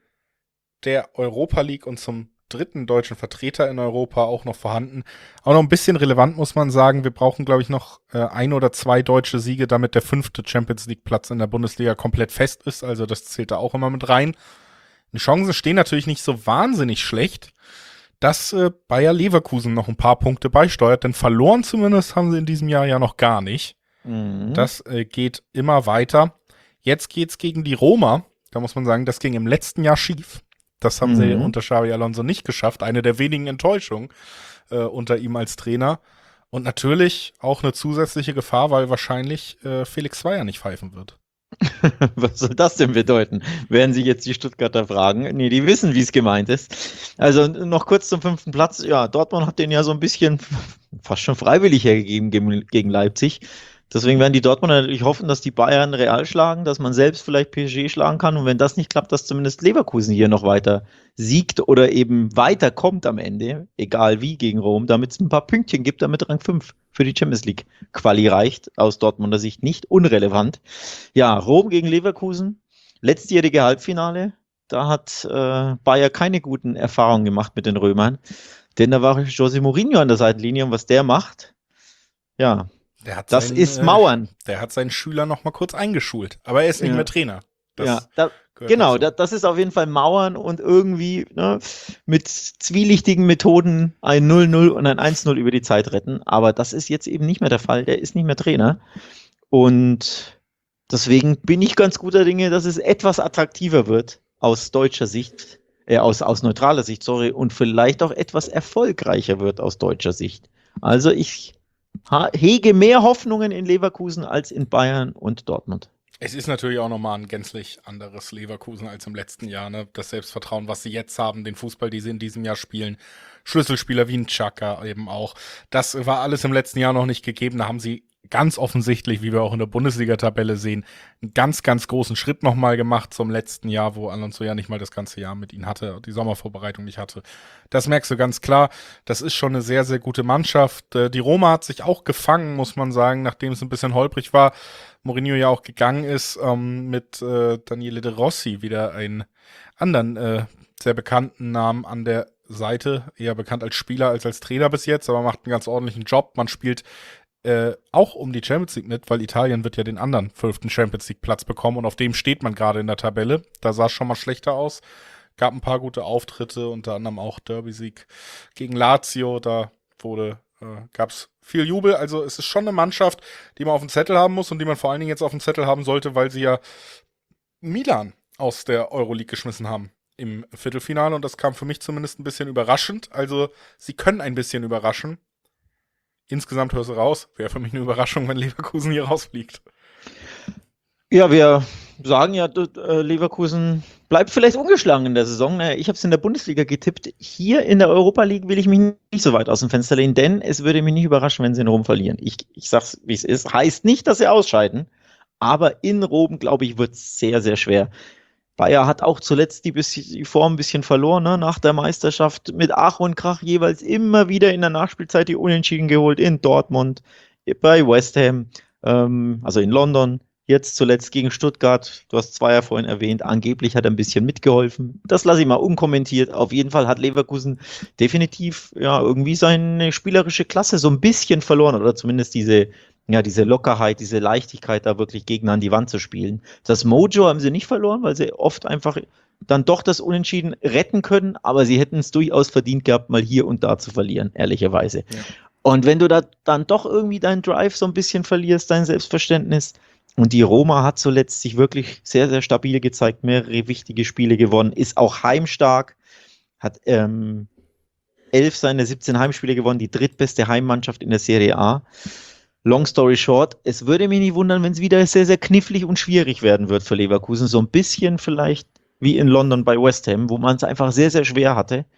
der Europa League und zum dritten deutschen Vertreter in Europa auch noch vorhanden. Auch noch ein bisschen relevant, muss man sagen. Wir brauchen, glaube ich, noch 1 oder 2 deutsche Siege, damit der 5. Champions League Platz in der Bundesliga komplett fest ist. Also das zählt da auch immer mit rein. Die Chancen stehen natürlich nicht so wahnsinnig schlecht, dass Bayer Leverkusen noch ein paar Punkte beisteuert, denn verloren zumindest haben sie in diesem Jahr ja noch gar nicht. Das geht immer weiter. Jetzt geht's gegen die Roma. Da muss man sagen, das ging im letzten Jahr schief. Das haben sie unter Xabi Alonso nicht geschafft. Eine der wenigen Enttäuschungen unter ihm als Trainer. Und natürlich auch eine zusätzliche Gefahr, weil wahrscheinlich Felix Zweier nicht pfeifen wird. Was soll das denn bedeuten? Werden sich jetzt die Stuttgarter fragen? Nee, die wissen, wie es gemeint ist. Also noch kurz zum 5. Platz. Ja, Dortmund hat den ja so ein bisschen fast schon freiwillig hergegeben gegen Leipzig. Deswegen werden die Dortmunder natürlich hoffen, dass die Bayern Real schlagen, dass man selbst vielleicht PSG schlagen kann. Und wenn das nicht klappt, dass zumindest Leverkusen hier noch weiter siegt oder eben weiterkommt am Ende, egal wie, gegen Rom, damit es ein paar Pünktchen gibt, damit Rang 5 für die Champions League Quali reicht. Aus Dortmunder Sicht nicht unrelevant. Ja, Rom gegen Leverkusen, letztjährige Halbfinale. Da hat Bayer keine guten Erfahrungen gemacht mit den Römern. Denn da war José Mourinho an der Seitenlinie und was der macht, ja, das ist Mauern. Der hat seinen Schüler noch mal kurz eingeschult. Aber er ist nicht mehr Trainer. Das genau, das ist auf jeden Fall Mauern und irgendwie mit zwielichtigen Methoden ein 0-0 und ein 1-0 über die Zeit retten. Aber das ist jetzt eben nicht mehr der Fall. Der ist nicht mehr Trainer. Und deswegen bin ich ganz guter Dinge, dass es etwas attraktiver wird aus deutscher Sicht, aus neutraler Sicht, und vielleicht auch etwas erfolgreicher wird aus deutscher Sicht. Also ich hege mehr Hoffnungen in Leverkusen als in Bayern und Dortmund. Es ist natürlich auch nochmal ein gänzlich anderes Leverkusen als im letzten Jahr. Ne? Das Selbstvertrauen, was sie jetzt haben, den Fußball, die sie in diesem Jahr spielen, Schlüsselspieler wie ein Xhaka eben auch. Das war alles im letzten Jahr noch nicht gegeben. Da haben sie ganz offensichtlich, wie wir auch in der Bundesliga-Tabelle sehen, einen ganz, ganz großen Schritt nochmal gemacht zum letzten Jahr, wo Alonso ja nicht mal das ganze Jahr mit ihnen hatte, die Sommervorbereitung nicht hatte. Das merkst du ganz klar. Das ist schon eine sehr, sehr gute Mannschaft. Die Roma hat sich auch gefangen, muss man sagen, nachdem es ein bisschen holprig war. Mourinho ja auch gegangen ist, mit Daniele De Rossi wieder einen anderen sehr bekannten Namen an der Seite, eher bekannt als Spieler als als Trainer bis jetzt, aber macht einen ganz ordentlichen Job. Man spielt auch um die Champions League mit, weil Italien wird ja den anderen 5. Champions League Platz bekommen und auf dem steht man gerade in der Tabelle. Da sah es schon mal schlechter aus. Gab ein paar gute Auftritte, unter anderem auch Derby-Sieg gegen Lazio. Da gab es viel Jubel. Also es ist schon eine Mannschaft, die man auf dem Zettel haben muss und die man vor allen Dingen jetzt auf dem Zettel haben sollte, weil sie ja Milan aus der Euroleague geschmissen haben im Viertelfinale und das kam für mich zumindest ein bisschen überraschend. Also sie können ein bisschen überraschen. Insgesamt hörst du raus. Wäre für mich eine Überraschung, wenn Leverkusen hier rausfliegt. Ja, wir sagen ja, Leverkusen bleibt vielleicht ungeschlagen in der Saison. Ich habe es in der Bundesliga getippt. Hier in der Europa League will ich mich nicht so weit aus dem Fenster lehnen, denn es würde mich nicht überraschen, wenn sie in Rom verlieren. Ich sag's, wie es ist. Heißt nicht, dass sie ausscheiden, aber in Rom, glaube ich, wird es sehr, sehr schwer. Bayer hat auch zuletzt die Form ein bisschen verloren, ne? Nach der Meisterschaft mit Ach und Krach jeweils immer wieder in der Nachspielzeit die Unentschieden geholt in Dortmund, bei West Ham, also in London, jetzt zuletzt gegen Stuttgart. Du hast Zweier vorhin erwähnt, angeblich hat er ein bisschen mitgeholfen. Das lasse ich mal unkommentiert. Auf jeden Fall hat Leverkusen definitiv irgendwie seine spielerische Klasse so ein bisschen verloren oder zumindest diese Lockerheit, diese Leichtigkeit, da wirklich Gegner an die Wand zu spielen. Das Mojo haben sie nicht verloren, weil sie oft einfach dann doch das Unentschieden retten können, aber sie hätten es durchaus verdient gehabt, mal hier und da zu verlieren, ehrlicherweise. Ja. Und wenn du da dann doch irgendwie deinen Drive so ein bisschen verlierst, dein Selbstverständnis, und die Roma hat zuletzt sich wirklich sehr, sehr stabil gezeigt, mehrere wichtige Spiele gewonnen, ist auch heimstark, hat 11 seiner 17 Heimspiele gewonnen, die drittbeste Heimmannschaft in der Serie A. Long story short, es würde mich nicht wundern, wenn es wieder sehr, sehr knifflig und schwierig werden wird für Leverkusen. So ein bisschen vielleicht wie in London bei West Ham, wo man es einfach sehr, sehr schwer hatte.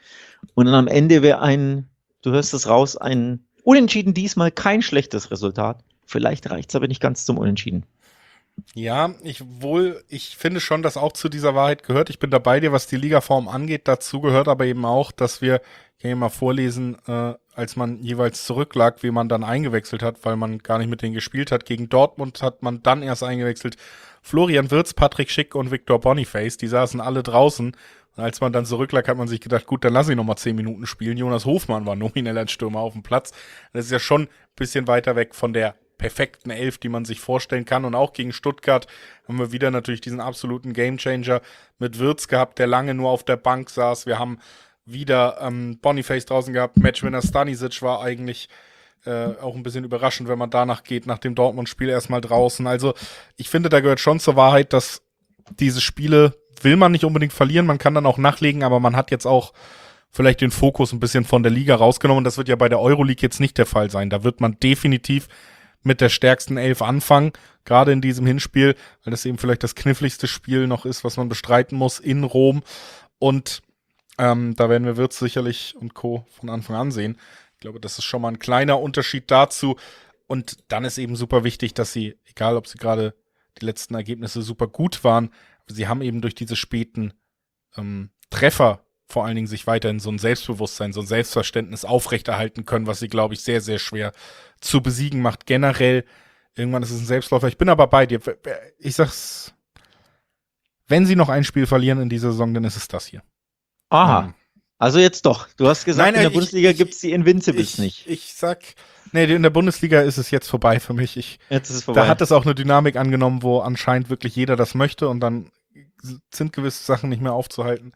Und dann am Ende wäre du hörst es raus, ein Unentschieden diesmal kein schlechtes Resultat. Vielleicht reicht es aber nicht ganz zum Unentschieden. Ja, ich finde schon, dass auch zu dieser Wahrheit gehört. Ich bin da bei dir, was die Ligaform angeht. Dazu gehört aber eben auch, dass ich kann hier mal vorlesen, als man jeweils zurücklag, wie man dann eingewechselt hat, weil man gar nicht mit denen gespielt hat. Gegen Dortmund hat man dann erst eingewechselt Florian Wirtz, Patrick Schick und Victor Boniface. Die saßen alle draußen. Und als man dann zurücklag, hat man sich gedacht, gut, dann lass ich nochmal 10 Minuten spielen. Jonas Hofmann war nominell als Stürmer auf dem Platz. Das ist ja schon ein bisschen weiter weg von der perfekten Elf, die man sich vorstellen kann. Und auch gegen Stuttgart haben wir wieder natürlich diesen absoluten Gamechanger mit Wirtz gehabt, der lange nur auf der Bank saß. Wir haben wieder Boniface draußen gehabt. Matchwinner Stanisic war eigentlich auch ein bisschen überraschend, wenn man danach geht, nach dem Dortmund-Spiel erstmal draußen. Also ich finde, da gehört schon zur Wahrheit, dass diese Spiele will man nicht unbedingt verlieren. Man kann dann auch nachlegen, aber man hat jetzt auch vielleicht den Fokus ein bisschen von der Liga rausgenommen. Das wird ja bei der Euroleague jetzt nicht der Fall sein. Da wird man definitiv mit der stärksten Elf anfangen, gerade in diesem Hinspiel, weil das eben vielleicht das kniffligste Spiel noch ist, was man bestreiten muss in Rom. Und da werden wir Wirtz sicherlich und Co. von Anfang an sehen. Ich glaube, das ist schon mal ein kleiner Unterschied dazu. Und dann ist eben super wichtig, dass sie, egal ob sie gerade die letzten Ergebnisse super gut waren, sie haben eben durch diese späten Treffer vor allen Dingen sich weiterhin so ein Selbstbewusstsein, so ein Selbstverständnis aufrechterhalten können, was sie, glaube ich, sehr, sehr schwer zu besiegen macht. Generell, irgendwann ist es ein Selbstläufer. Ich bin aber bei dir. Ich sag's, wenn sie noch ein Spiel verlieren in dieser Saison, dann ist es das hier. Aha. Also jetzt doch. Du hast gesagt, Nein, in der Bundesliga gibt es die Invincibles nicht. Ich sag, nee, in der Bundesliga ist es jetzt vorbei für mich. Jetzt ist es vorbei. Da hat es auch eine Dynamik angenommen, wo anscheinend wirklich jeder das möchte und dann sind gewisse Sachen nicht mehr aufzuhalten.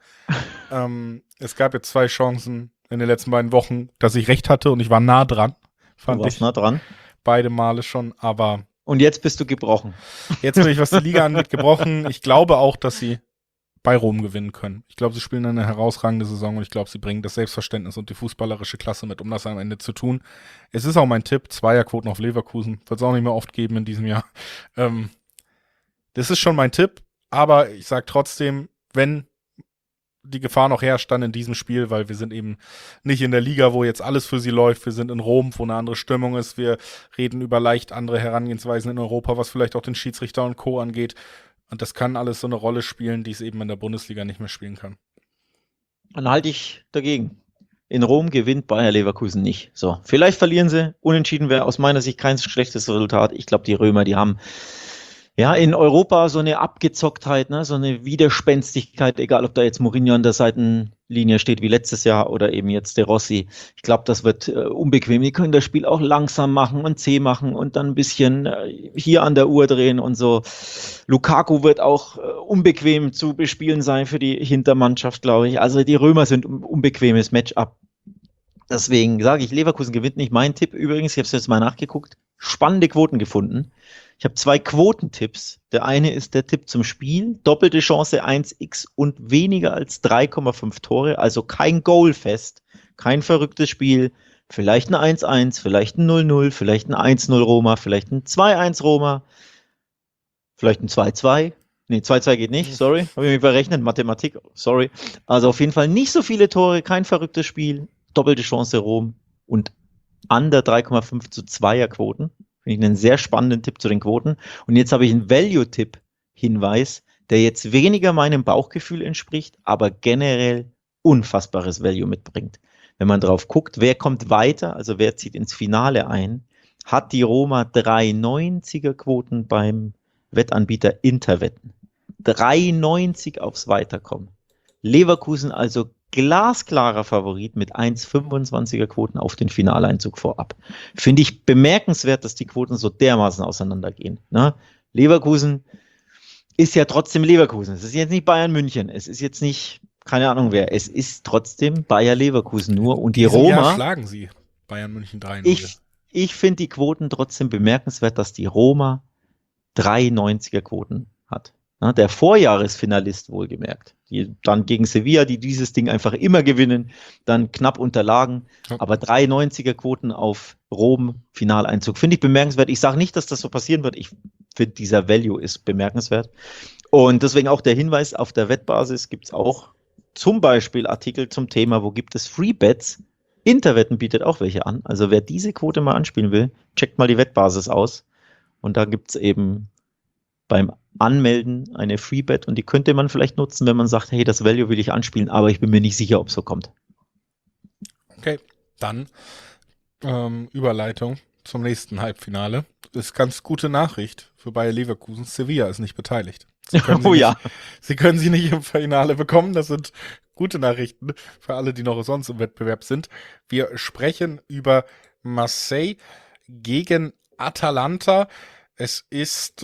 Es gab jetzt 2 Chancen in den letzten beiden Wochen, dass ich recht hatte und ich war nah dran. Du warst nah dran. Beide Male schon, aber und jetzt bist du gebrochen. Jetzt bin ich, was die Liga angeht, gebrochen. Ich glaube auch, dass sie bei Rom gewinnen können. Ich glaube, sie spielen eine herausragende Saison und ich glaube, sie bringen das Selbstverständnis und die fußballerische Klasse mit, um das am Ende zu tun. Es ist auch mein Tipp, Zweierquoten auf Leverkusen. Wird es auch nicht mehr oft geben in diesem Jahr. Das ist schon mein Tipp, aber ich sage trotzdem, wenn die Gefahr noch herrscht dann in diesem Spiel, weil wir sind eben nicht in der Liga, wo jetzt alles für sie läuft. Wir sind in Rom, wo eine andere Stimmung ist. Wir reden über leicht andere Herangehensweisen in Europa, was vielleicht auch den Schiedsrichter und Co. angeht. Und das kann alles so eine Rolle spielen, die es eben in der Bundesliga nicht mehr spielen kann. Dann halte ich dagegen. In Rom gewinnt Bayer Leverkusen nicht. So, vielleicht verlieren sie. Unentschieden wäre aus meiner Sicht kein schlechtes Resultat. Ich glaube, die Römer, die haben ja in Europa so eine Abgezocktheit, ne, so eine Widerspenstigkeit, egal ob da jetzt Mourinho an der Seitenlinie steht wie letztes Jahr oder eben jetzt De Rossi. Ich glaube, das wird unbequem. Die können das Spiel auch langsam machen und zäh machen und dann ein bisschen hier an der Uhr drehen und so. Lukaku wird auch unbequem zu bespielen sein für die Hintermannschaft, glaube ich. Also die Römer sind ein unbequemes Matchup. Deswegen sage ich, Leverkusen gewinnt nicht. Mein Tipp übrigens, ich habe es jetzt mal nachgeguckt, spannende Quoten gefunden. Ich habe 2 Quotentipps. Der eine ist der Tipp zum Spiel, doppelte Chance 1x und weniger als 3,5 Tore, also kein Goalfest, kein verrücktes Spiel, vielleicht ein 1-1, vielleicht ein 0-0, vielleicht ein 1-0 Roma, vielleicht ein 2-1 Roma, vielleicht ein 2-2. Nee, 2-2 geht nicht, sorry, habe ich mich verrechnet, Mathematik, sorry. Also auf jeden Fall nicht so viele Tore, kein verrücktes Spiel, doppelte Chance Rom und under 3,5 zu 2er Quoten. Finde ich einen sehr spannenden Tipp zu den Quoten. Und jetzt habe ich einen Value-Tipp-Hinweis, der jetzt weniger meinem Bauchgefühl entspricht, aber generell unfassbares Value mitbringt. Wenn man drauf guckt, wer kommt weiter, also wer zieht ins Finale ein, hat die Roma 3,90er Quoten beim Wettanbieter Interwetten. 3,90 aufs Weiterkommen. Leverkusen also glasklarer Favorit mit 1,25er Quoten auf den Finaleinzug vorab. Finde ich bemerkenswert, dass die Quoten so dermaßen auseinandergehen. Ne? Leverkusen ist ja trotzdem Leverkusen. Es ist jetzt nicht Bayern München. Es ist jetzt nicht, keine Ahnung wer. Es ist trotzdem Bayer Leverkusen nur. Und die Roma. Jahr schlagen sie Bayern München 3-0. Ich finde die Quoten trotzdem bemerkenswert, dass die Roma 3,90er Quoten hat. Na, der Vorjahresfinalist wohlgemerkt. Die dann gegen Sevilla, die dieses Ding einfach immer gewinnen, dann knapp unterlagen. Ja. Aber 3,90er Quoten auf Rom, Finaleinzug. Finde ich bemerkenswert. Ich sage nicht, dass das so passieren wird. Ich finde, dieser Value ist bemerkenswert. Und deswegen auch der Hinweis, auf der Wettbasis gibt es auch zum Beispiel Artikel zum Thema, wo gibt es Free Bets? Interwetten bietet auch welche an. Also wer diese Quote mal anspielen will, checkt mal die Wettbasis aus. Und da gibt es eben beim Anmelden eine Free Bet und die könnte man vielleicht nutzen, wenn man sagt, hey, das Value will ich anspielen, aber ich bin mir nicht sicher, ob es so kommt. Okay, dann Überleitung zum nächsten Halbfinale. Das ist ganz gute Nachricht für Bayer Leverkusen. Sevilla ist nicht beteiligt. Oh ja. Sie können sie nicht im Finale bekommen. Das sind gute Nachrichten für alle, die noch sonst im Wettbewerb sind. Wir sprechen über Marseille gegen Atalanta. Es ist,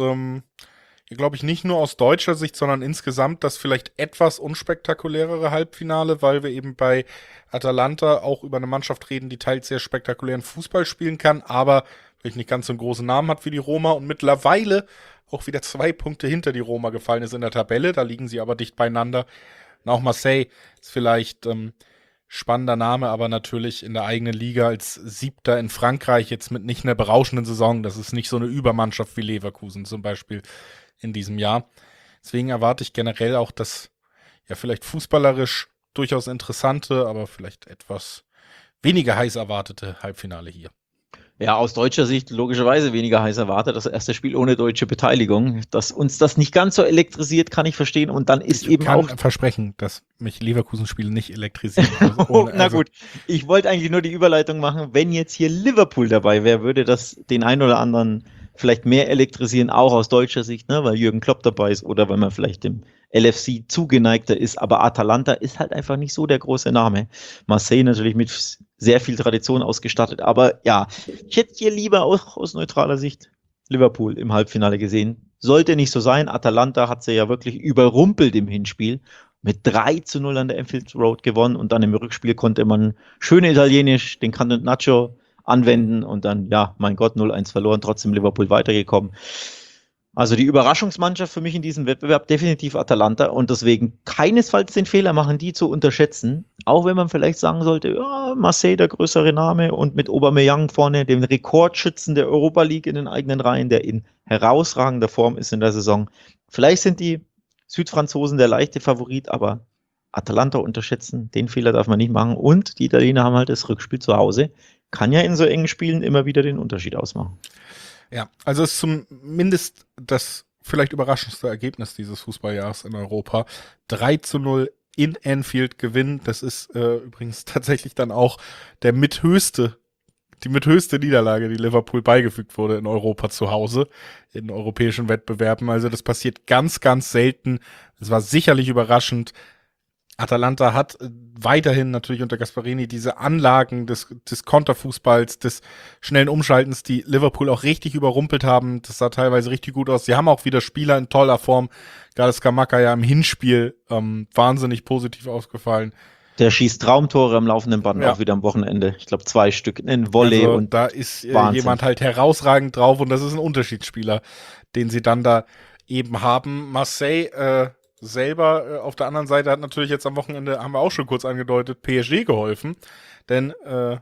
glaube ich, nicht nur aus deutscher Sicht, sondern insgesamt das vielleicht etwas unspektakulärere Halbfinale, weil wir eben bei Atalanta auch über eine Mannschaft reden, die teils sehr spektakulären Fußball spielen kann, aber vielleicht nicht ganz so einen großen Namen hat wie die Roma und mittlerweile auch wieder 2 Punkte hinter die Roma gefallen ist in der Tabelle. Da liegen sie aber dicht beieinander. Und auch Marseille ist vielleicht spannender Name, aber natürlich in der eigenen Liga als Siebter in Frankreich jetzt mit nicht einer berauschenden Saison. Das ist nicht so eine Übermannschaft wie Leverkusen zum Beispiel in diesem Jahr. Deswegen erwarte ich generell auch das, ja, vielleicht fußballerisch durchaus interessante, aber vielleicht etwas weniger heiß erwartete Halbfinale hier. Ja, aus deutscher Sicht logischerweise weniger heiß erwartet. Das erste Spiel ohne deutsche Beteiligung. Dass uns das nicht ganz so elektrisiert, kann ich verstehen. Und dann ist eben auch. Ich kann versprechen, dass mich Leverkusen-Spiele nicht elektrisieren. Na gut, ich wollte eigentlich nur die Überleitung machen. Wenn jetzt hier Liverpool dabei wäre, würde das den einen oder anderen vielleicht mehr elektrisieren, auch aus deutscher Sicht, ne? Weil Jürgen Klopp dabei ist oder weil man vielleicht dem LFC zugeneigter ist. Aber Atalanta ist halt einfach nicht so der große Name. Marseille natürlich mit sehr viel Tradition ausgestattet. Aber ja, ich hätte hier lieber auch aus neutraler Sicht Liverpool im Halbfinale gesehen. Sollte nicht so sein. Atalanta hat sie ja wirklich überrumpelt im Hinspiel. Mit 3-0 an der Anfield Road gewonnen und dann im Rückspiel konnte man schön italienisch den Catenaccio anwenden und dann, ja, mein Gott, 0-1 verloren, trotzdem Liverpool weitergekommen. Also die Überraschungsmannschaft für mich in diesem Wettbewerb definitiv Atalanta und deswegen keinesfalls den Fehler machen, die zu unterschätzen. Auch wenn man vielleicht sagen sollte, ja, Marseille der größere Name und mit Aubameyang vorne, dem Rekordschützen der Europa League in den eigenen Reihen, der in herausragender Form ist in der Saison. Vielleicht sind die Südfranzosen der leichte Favorit, aber Atalanta unterschätzen, den Fehler darf man nicht machen. Und die Italiener haben halt das Rückspiel zu Hause. Kann ja in so engen Spielen immer wieder den Unterschied ausmachen. Ja, also ist zumindest das vielleicht überraschendste Ergebnis dieses Fußballjahres in Europa. 3-0 in Anfield Gewinn. Das ist übrigens tatsächlich dann auch die mithöchste Niederlage, die Liverpool beigefügt wurde in Europa zu Hause, in europäischen Wettbewerben. Also das passiert ganz, ganz selten. Es war sicherlich überraschend. Atalanta hat weiterhin natürlich unter Gasperini diese Anlagen des Konterfußballs, des schnellen Umschaltens, die Liverpool auch richtig überrumpelt haben. Das sah teilweise richtig gut aus. Sie haben auch wieder Spieler in toller Form. Gerade Scamacca ja im Hinspiel wahnsinnig positiv ausgefallen. Der schießt Traumtore am laufenden Band auch wieder am Wochenende. Ich glaube 2 Stück in Volley. Also, und da ist jemand halt herausragend drauf und das ist ein Unterschiedsspieler, den sie dann da eben haben. Marseille selber auf der anderen Seite hat natürlich jetzt am Wochenende, haben wir auch schon kurz angedeutet, PSG geholfen. Denn,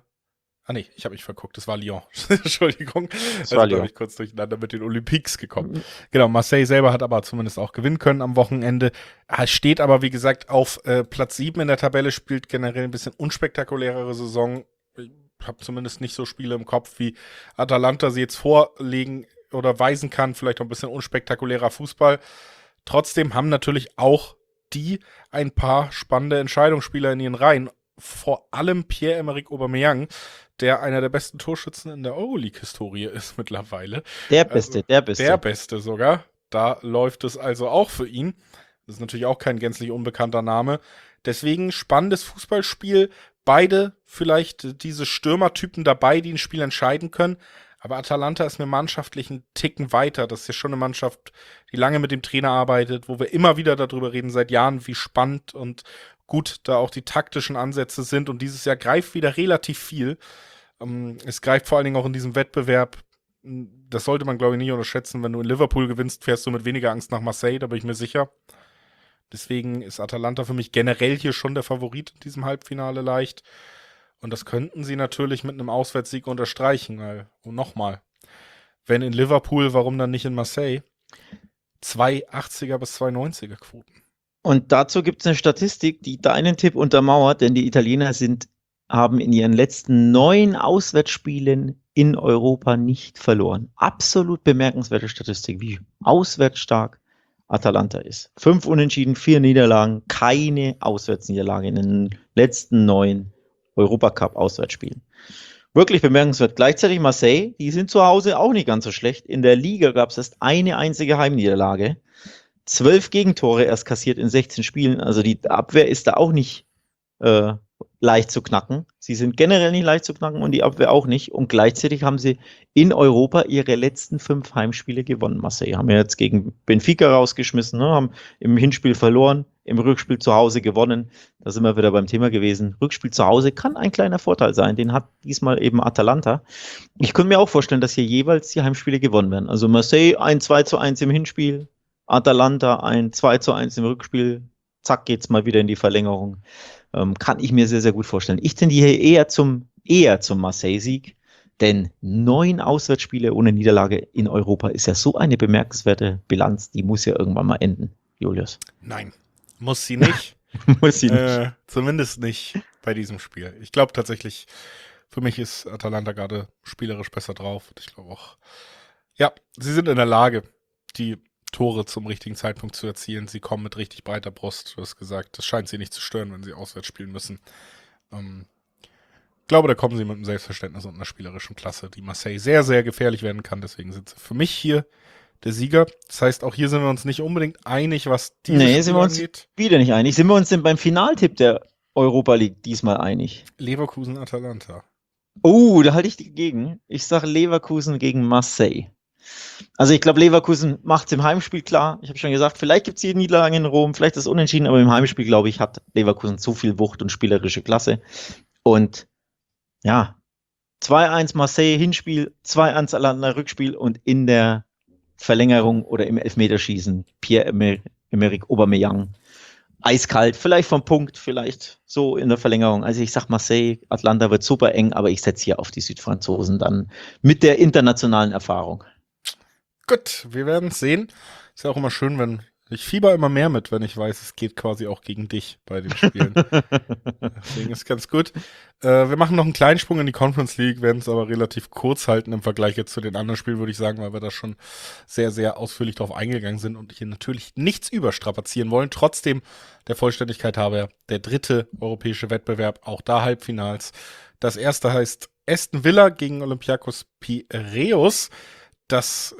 ich habe mich verguckt, das war Lyon. Entschuldigung. Das war Lyon. Bin ich kurz durcheinander mit den Olympiques gekommen. Genau, Marseille selber hat aber zumindest auch gewinnen können am Wochenende. Steht aber, wie gesagt, auf Platz 7 in der Tabelle, spielt generell ein bisschen unspektakulärere Saison. Ich habe zumindest nicht so Spiele im Kopf, wie Atalanta sie jetzt vorlegen oder weisen kann. Vielleicht auch ein bisschen unspektakulärer Fußball. Trotzdem haben natürlich auch die ein paar spannende Entscheidungsspieler in ihren Reihen. Vor allem Pierre-Emerick Aubameyang, der einer der besten Torschützen in der Euroleague-Historie ist mittlerweile. Der Beste. Der Beste sogar. Da läuft es also auch für ihn. Das ist natürlich auch kein gänzlich unbekannter Name. Deswegen spannendes Fußballspiel. Beide vielleicht diese Stürmertypen dabei, die ein Spiel entscheiden können. Aber Atalanta ist mir mannschaftlich einen Ticken weiter. Das ist ja schon eine Mannschaft, die lange mit dem Trainer arbeitet, wo wir immer wieder darüber reden, seit Jahren, wie spannend und gut da auch die taktischen Ansätze sind. Und dieses Jahr greift wieder relativ viel. Es greift vor allen Dingen auch in diesem Wettbewerb. Das sollte man, glaube ich, nicht unterschätzen. Wenn du in Liverpool gewinnst, fährst du mit weniger Angst nach Marseille, da bin ich mir sicher. Deswegen ist Atalanta für mich generell hier schon der Favorit in diesem Halbfinale leicht. Und das könnten sie natürlich mit einem Auswärtssieg unterstreichen. Und nochmal, wenn in Liverpool, warum dann nicht in Marseille? 2,80er bis 2,90er Quoten. Und dazu gibt es eine Statistik, die deinen Tipp untermauert, denn die Italiener haben in ihren letzten 9 Auswärtsspielen in Europa nicht verloren. Absolut bemerkenswerte Statistik, wie auswärtsstark Atalanta ist. 5 Unentschieden, 4 Niederlagen, keine Auswärtsniederlage in den letzten 9 Europacup-Auswärtsspielen. Wirklich bemerkenswert. Gleichzeitig Marseille, die sind zu Hause auch nicht ganz so schlecht. In der Liga gab es erst eine einzige Heimniederlage. 12 Gegentore erst kassiert in 16 Spielen. Also die Abwehr ist da auch nicht leicht zu knacken. Sie sind generell nicht leicht zu knacken und die Abwehr auch nicht. Und gleichzeitig haben sie in Europa ihre letzten 5 Heimspiele gewonnen. Marseille haben ja jetzt gegen Benfica rausgeschmissen, ne? Haben im Hinspiel verloren, im Rückspiel zu Hause gewonnen. Da sind wir wieder beim Thema gewesen. Rückspiel zu Hause kann ein kleiner Vorteil sein. Den hat diesmal eben Atalanta. Ich könnte mir auch vorstellen, dass hier jeweils die Heimspiele gewonnen werden. Also Marseille ein 2:1 im Hinspiel, Atalanta ein 2:1 im Rückspiel. Zack, geht's mal wieder in die Verlängerung. Kann ich mir sehr, sehr gut vorstellen. Ich tendiere eher zum Marseille-Sieg, denn 9 Auswärtsspiele ohne Niederlage in Europa ist ja so eine bemerkenswerte Bilanz, die muss ja irgendwann mal enden, Julius. Nein, muss sie nicht. Muss sie nicht. Zumindest nicht bei diesem Spiel. Ich glaube tatsächlich, für mich ist Atalanta gerade spielerisch besser drauf. Und ich glaube auch, ja, sie sind in der Lage, die Tore zum richtigen Zeitpunkt zu erzielen. Sie kommen mit richtig breiter Brust. Du hast gesagt, das scheint sie nicht zu stören, wenn sie auswärts spielen müssen. Ich glaube, da kommen sie mit einem Selbstverständnis und einer spielerischen Klasse, die Marseille sehr, sehr gefährlich werden kann. Deswegen sind sie für mich hier der Sieger. Das heißt, auch hier sind wir uns nicht unbedingt einig, was dieses Spiel sind wir uns angeht. Wieder nicht einig. Sind wir uns denn beim Finaltipp der Europa League diesmal einig? Leverkusen-Atalanta. Oh, da halte ich dagegen. Ich sage Leverkusen gegen Marseille. Also ich glaube, Leverkusen macht es im Heimspiel klar. Ich habe schon gesagt, vielleicht gibt es hier Niederlagen in Rom, vielleicht ist es unentschieden, aber im Heimspiel, glaube ich, hat Leverkusen zu viel Wucht und spielerische Klasse. Und ja, 2:1 Marseille Hinspiel, 2:1 Atalanta Rückspiel und in der Verlängerung oder im Elfmeterschießen Pierre-Emerick Aubameyang. Eiskalt, vielleicht vom Punkt, vielleicht so in der Verlängerung. Also ich sag Marseille, Atalanta wird super eng, aber ich setze hier auf die Südfranzosen dann mit der internationalen Erfahrung. Gut, wir werden es sehen. Ist ja auch immer schön, wenn ich fieber immer mehr mit, wenn ich weiß, es geht quasi auch gegen dich bei den Spielen. Deswegen ist ganz gut. Wir machen noch einen kleinen Sprung in die Conference League, werden es aber relativ kurz halten im Vergleich jetzt zu den anderen Spielen, würde ich sagen, weil wir da schon sehr, sehr ausführlich drauf eingegangen sind und hier natürlich nichts überstrapazieren wollen. Trotzdem der Vollständigkeit halber der 3. europäische Wettbewerb, auch da Halbfinals. Das erste heißt Aston Villa gegen Olympiakos Piräus. Das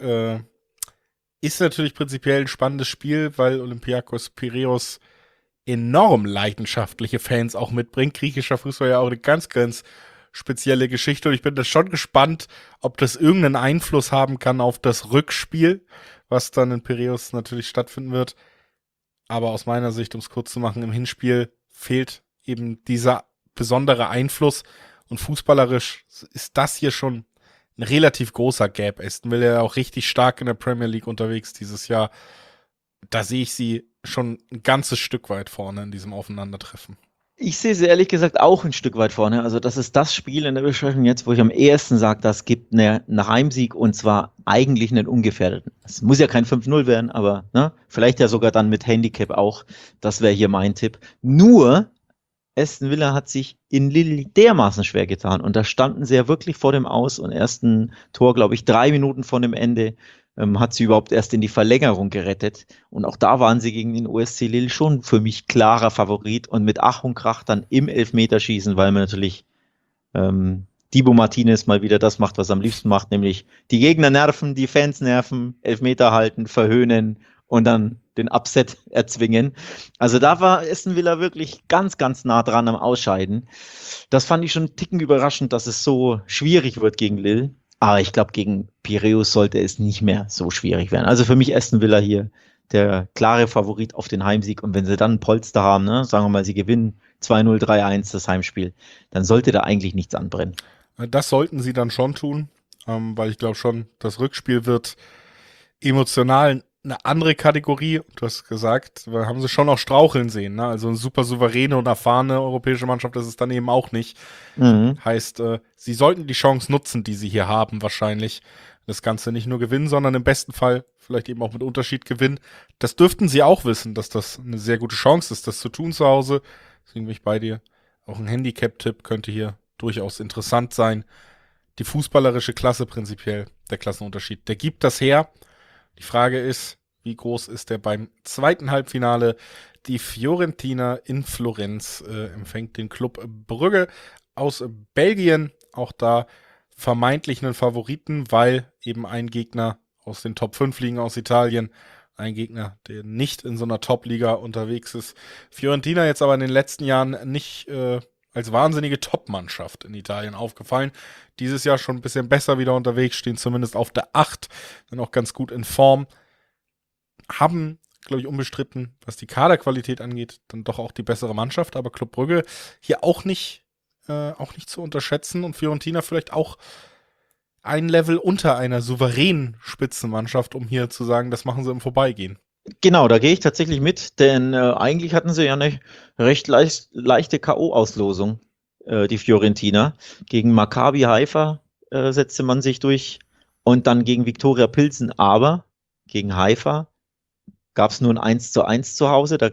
ist natürlich prinzipiell ein spannendes Spiel, weil Olympiakos Piräus enorm leidenschaftliche Fans auch mitbringt. Griechischer Fußball ja auch eine ganz, ganz spezielle Geschichte. Und ich bin da schon gespannt, ob das irgendeinen Einfluss haben kann auf das Rückspiel, was dann in Piräus natürlich stattfinden wird. Aber aus meiner Sicht, um es kurz zu machen, im Hinspiel fehlt eben dieser besondere Einfluss. Und fußballerisch ist das hier schon ein relativ großer Gap. Aston Villa ja auch richtig stark in der Premier League unterwegs dieses Jahr. Da sehe ich sie schon ein ganzes Stück weit vorne in diesem Aufeinandertreffen. Ich sehe sie ehrlich gesagt auch ein Stück weit vorne. Also das ist das Spiel in der Besprechung jetzt, wo ich am ehesten sage, das gibt einen Heimsieg und zwar eigentlich einen ungefährdeten. Es muss ja kein 5:0 werden, aber ne, vielleicht ja sogar dann mit Handicap auch. Das wäre hier mein Tipp. Nur Aston Villa hat sich in Lille dermaßen schwer getan und da standen sie ja wirklich vor dem Aus und ersten Tor, glaube ich, 3 Minuten vor dem Ende hat sie überhaupt erst in die Verlängerung gerettet und auch da waren sie gegen den OSC Lille schon für mich klarer Favorit und mit Ach und Krach dann im Elfmeterschießen, weil man natürlich Dibu Martinez mal wieder das macht, was er am liebsten macht, nämlich die Gegner nerven, die Fans nerven, Elfmeter halten, verhöhnen und dann den Upset erzwingen. Also da war Aston Villa wirklich ganz, ganz nah dran am Ausscheiden. Das fand ich schon einen Ticken überraschend, dass es so schwierig wird gegen Lille. Aber ich glaube, gegen Piräus sollte es nicht mehr so schwierig werden. Also für mich Aston Villa hier der klare Favorit auf den Heimsieg. Und wenn sie dann ein Polster haben, ne, sagen wir mal, sie gewinnen 2:0, 3:1 das Heimspiel, dann sollte da eigentlich nichts anbrennen. Das sollten sie dann schon tun, weil ich glaube schon, das Rückspiel wird emotional ein eine andere Kategorie. Du hast gesagt, wir haben sie schon auch straucheln sehen. Ne? Also eine super souveräne und erfahrene europäische Mannschaft ist es dann eben auch nicht. Mhm. Heißt, sie sollten die Chance nutzen, die sie hier haben, wahrscheinlich. Das Ganze nicht nur gewinnen, sondern im besten Fall vielleicht eben auch mit Unterschied gewinnen. Das dürften sie auch wissen, dass das eine sehr gute Chance ist, das zu tun zu Hause. Deswegen bin ich bei dir. Auch ein Handicap-Tipp könnte hier durchaus interessant sein. Die fußballerische Klasse prinzipiell, der Klassenunterschied, der gibt das her. Die Frage ist, wie groß ist der beim zweiten Halbfinale? Die Fiorentina in Florenz empfängt den Club Brügge aus Belgien. Auch da vermeintlich einen Favoriten, weil eben ein Gegner aus den Top 5 Ligen aus Italien, ein Gegner, der nicht in so einer Top-Liga unterwegs ist. Fiorentina jetzt aber in den letzten Jahren nicht als wahnsinnige Top-Mannschaft in Italien aufgefallen. Dieses Jahr schon ein bisschen besser wieder unterwegs, stehen zumindest auf der 8, sind auch ganz gut in Form. Haben, glaube ich, unbestritten, was die Kaderqualität angeht, dann doch auch die bessere Mannschaft, aber Club Brügge hier auch nicht zu unterschätzen und Fiorentina vielleicht auch ein Level unter einer souveränen Spitzenmannschaft, um hier zu sagen, das machen sie im Vorbeigehen. Genau, da gehe ich tatsächlich mit, denn eigentlich hatten sie ja eine recht leichte K.O.-Auslosung, die Fiorentina. Gegen Maccabi Haifa setzte man sich durch und dann gegen Viktoria Pilsen, aber gegen Haifa gab es nur ein 1:1 zu Hause. Da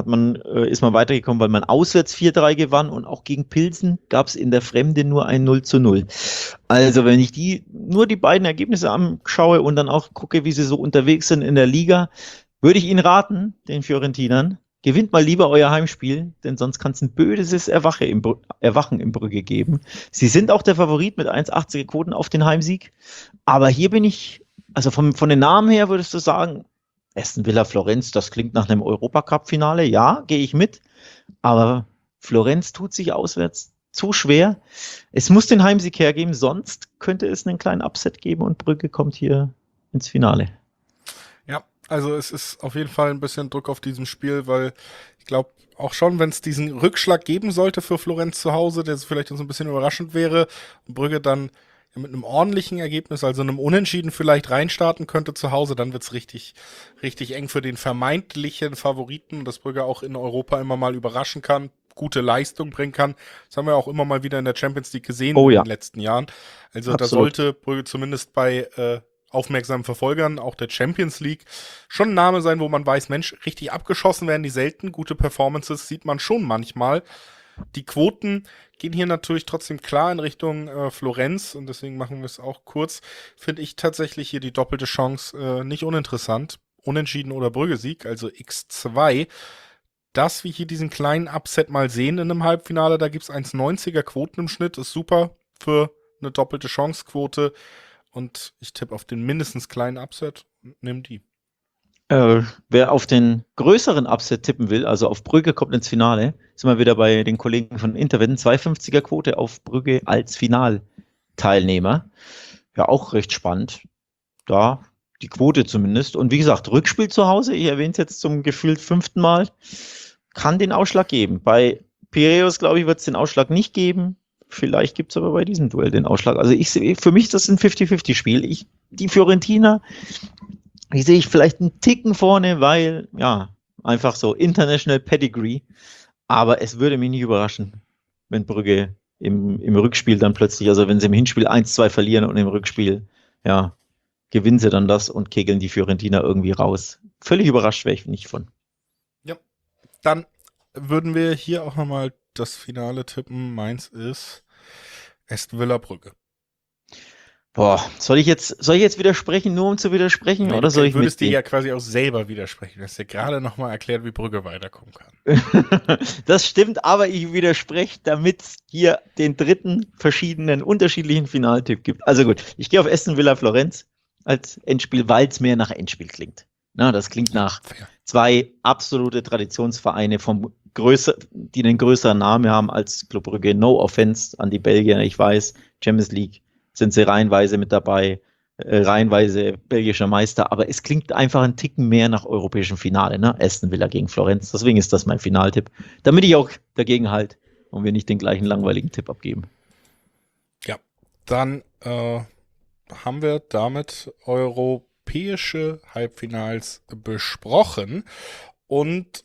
ist man weitergekommen, weil man auswärts 4:3 gewann und auch gegen Pilsen gab es in der Fremde nur ein 0:0. Also wenn ich nur die beiden Ergebnisse anschaue und dann auch gucke, wie sie so unterwegs sind in der Liga, würde ich Ihnen raten, den Fiorentinern, gewinnt mal lieber euer Heimspiel, denn sonst kann es ein böses Erwachen im Brügge geben. Sie sind auch der Favorit mit 1,80er Quoten auf den Heimsieg, aber hier bin ich, also von den Namen her würdest du sagen, Aston Villa Florenz, das klingt nach einem Europacup-Finale. Ja, gehe ich mit. Aber Florenz tut sich auswärts zu schwer. Es muss den Heimsieg hergeben, sonst könnte es einen kleinen Upset geben und Brügge kommt hier ins Finale. Ja, also es ist auf jeden Fall ein bisschen Druck auf diesem Spiel, weil ich glaube auch schon, wenn es diesen Rückschlag geben sollte für Florenz zu Hause, der vielleicht so ein bisschen überraschend wäre, und Brügge dann mit einem ordentlichen Ergebnis, also einem Unentschieden vielleicht reinstarten könnte zu Hause, dann wird's richtig, richtig eng für den vermeintlichen Favoriten, dass Brügge auch in Europa immer mal überraschen kann, gute Leistung bringen kann. Das haben wir auch immer mal wieder in der Champions League gesehen in den letzten Jahren. Also Absolut. da sollte Brügge zumindest bei aufmerksamen Verfolgern auch der Champions League schon ein Name sein, wo man weiß, Mensch, richtig abgeschossen werden die selten. Gute Performances sieht man schon manchmal. Die Quoten gehen hier natürlich trotzdem klar in Richtung Florenz und deswegen machen wir es auch kurz. Finde ich tatsächlich hier die doppelte Chance nicht uninteressant. Unentschieden oder Brügge-Sieg, also X2. Dass wir hier diesen kleinen Upset mal sehen in einem Halbfinale, da gibt es 1,90er Quoten im Schnitt, ist super für eine doppelte Chance-Quote. Und ich tippe auf den mindestens kleinen Upset und nimm die. Wer auf den größeren Upset tippen will, also auf Brügge kommt ins Finale, sind wir wieder bei den Kollegen von Interwetten, 2,50er Quote auf Brügge als Finalteilnehmer. Ja, auch recht spannend. Da die Quote zumindest. Und wie gesagt, Rückspiel zu Hause, ich erwähne es jetzt zum gefühlt 5. Mal, kann den Ausschlag geben. Bei Piraeus, glaube ich, wird es den Ausschlag nicht geben. Vielleicht gibt es aber bei diesem Duell den Ausschlag. Also für mich ist das ein 50-50-Spiel. Die Fiorentina, die sehe ich vielleicht einen Ticken vorne, weil, ja, einfach so International Pedigree. Aber es würde mich nicht überraschen, wenn Brügge im Rückspiel dann plötzlich, also wenn sie im Hinspiel 1:2 verlieren und im Rückspiel, ja, gewinnen sie dann das und kegeln die Fiorentina irgendwie raus. Völlig überrascht wäre ich nicht von. Ja, dann würden wir hier auch nochmal das Finale tippen. Meins ist Aston Villa Brügge. Boah, soll ich jetzt widersprechen, nur um zu widersprechen? Nee, oder soll ich würdest dir mitgehen? ja quasi auch selber widersprechen. Du hast ja gerade nochmal erklärt, wie Brügge weiterkommen kann. Das stimmt, aber ich widerspreche, damit es hier den dritten unterschiedlichen Finaltipp gibt. Also gut, ich gehe auf Aston Villa Florenz als Endspiel, weil es mehr nach Endspiel klingt. Na, das klingt nach Fair. zwei absolute Traditionsvereine, die einen größeren Namen haben als Club Brügge. No offense an die Belgier, ich weiß, Champions League sind sie reihenweise mit dabei, reihenweise belgischer Meister, aber es klingt einfach ein Ticken mehr nach europäischem Finale, ne? Aston Villa gegen Florenz, deswegen ist das mein Finaltipp, damit ich auch dagegen halt und wir nicht den gleichen langweiligen Tipp abgeben. Ja, dann haben wir damit europäische Halbfinals besprochen. Und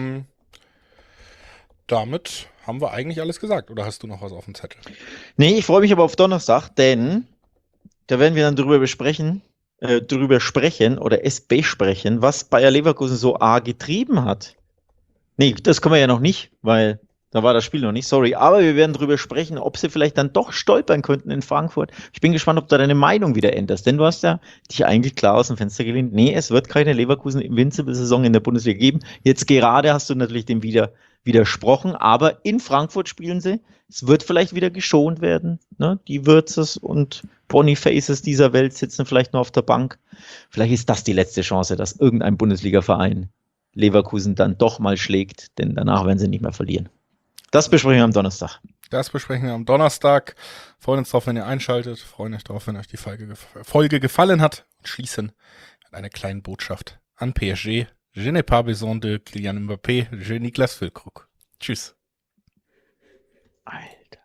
damit haben wir eigentlich alles gesagt. Oder hast du noch was auf dem Zettel? Nee, ich freue mich aber auf Donnerstag, denn da werden wir dann drüber sprechen oder es besprechen, was Bayer Leverkusen so getrieben hat. Nee, das können wir ja noch nicht, weil da war das Spiel noch nicht, sorry. Aber wir werden drüber sprechen, ob sie vielleicht dann doch stolpern könnten in Frankfurt. Ich bin gespannt, ob du deine Meinung wieder änderst, denn du hast ja dich eigentlich klar aus dem Fenster gelehnt. Nee, es wird keine Leverkusen Invincible-Saison in der Bundesliga geben. Jetzt gerade hast du natürlich dem widersprochen, aber in Frankfurt spielen sie. Es wird vielleicht wieder geschont werden. Ne? Die Würzes und Bonifaces dieser Welt sitzen vielleicht nur auf der Bank. Vielleicht ist das die letzte Chance, dass irgendein Bundesliga-Verein Leverkusen dann doch mal schlägt, denn danach werden sie nicht mehr verlieren. Das besprechen wir am Donnerstag. Das besprechen wir am Donnerstag. Freuen uns drauf, wenn ihr einschaltet. Freuen euch drauf, wenn euch die Folge gefallen hat. Und schließen mit einer kleinen Botschaft an PSG. Je n'ai pas besoin de Kylian Mbappé, je Niklas Füllkrug. Tschüss. Alter.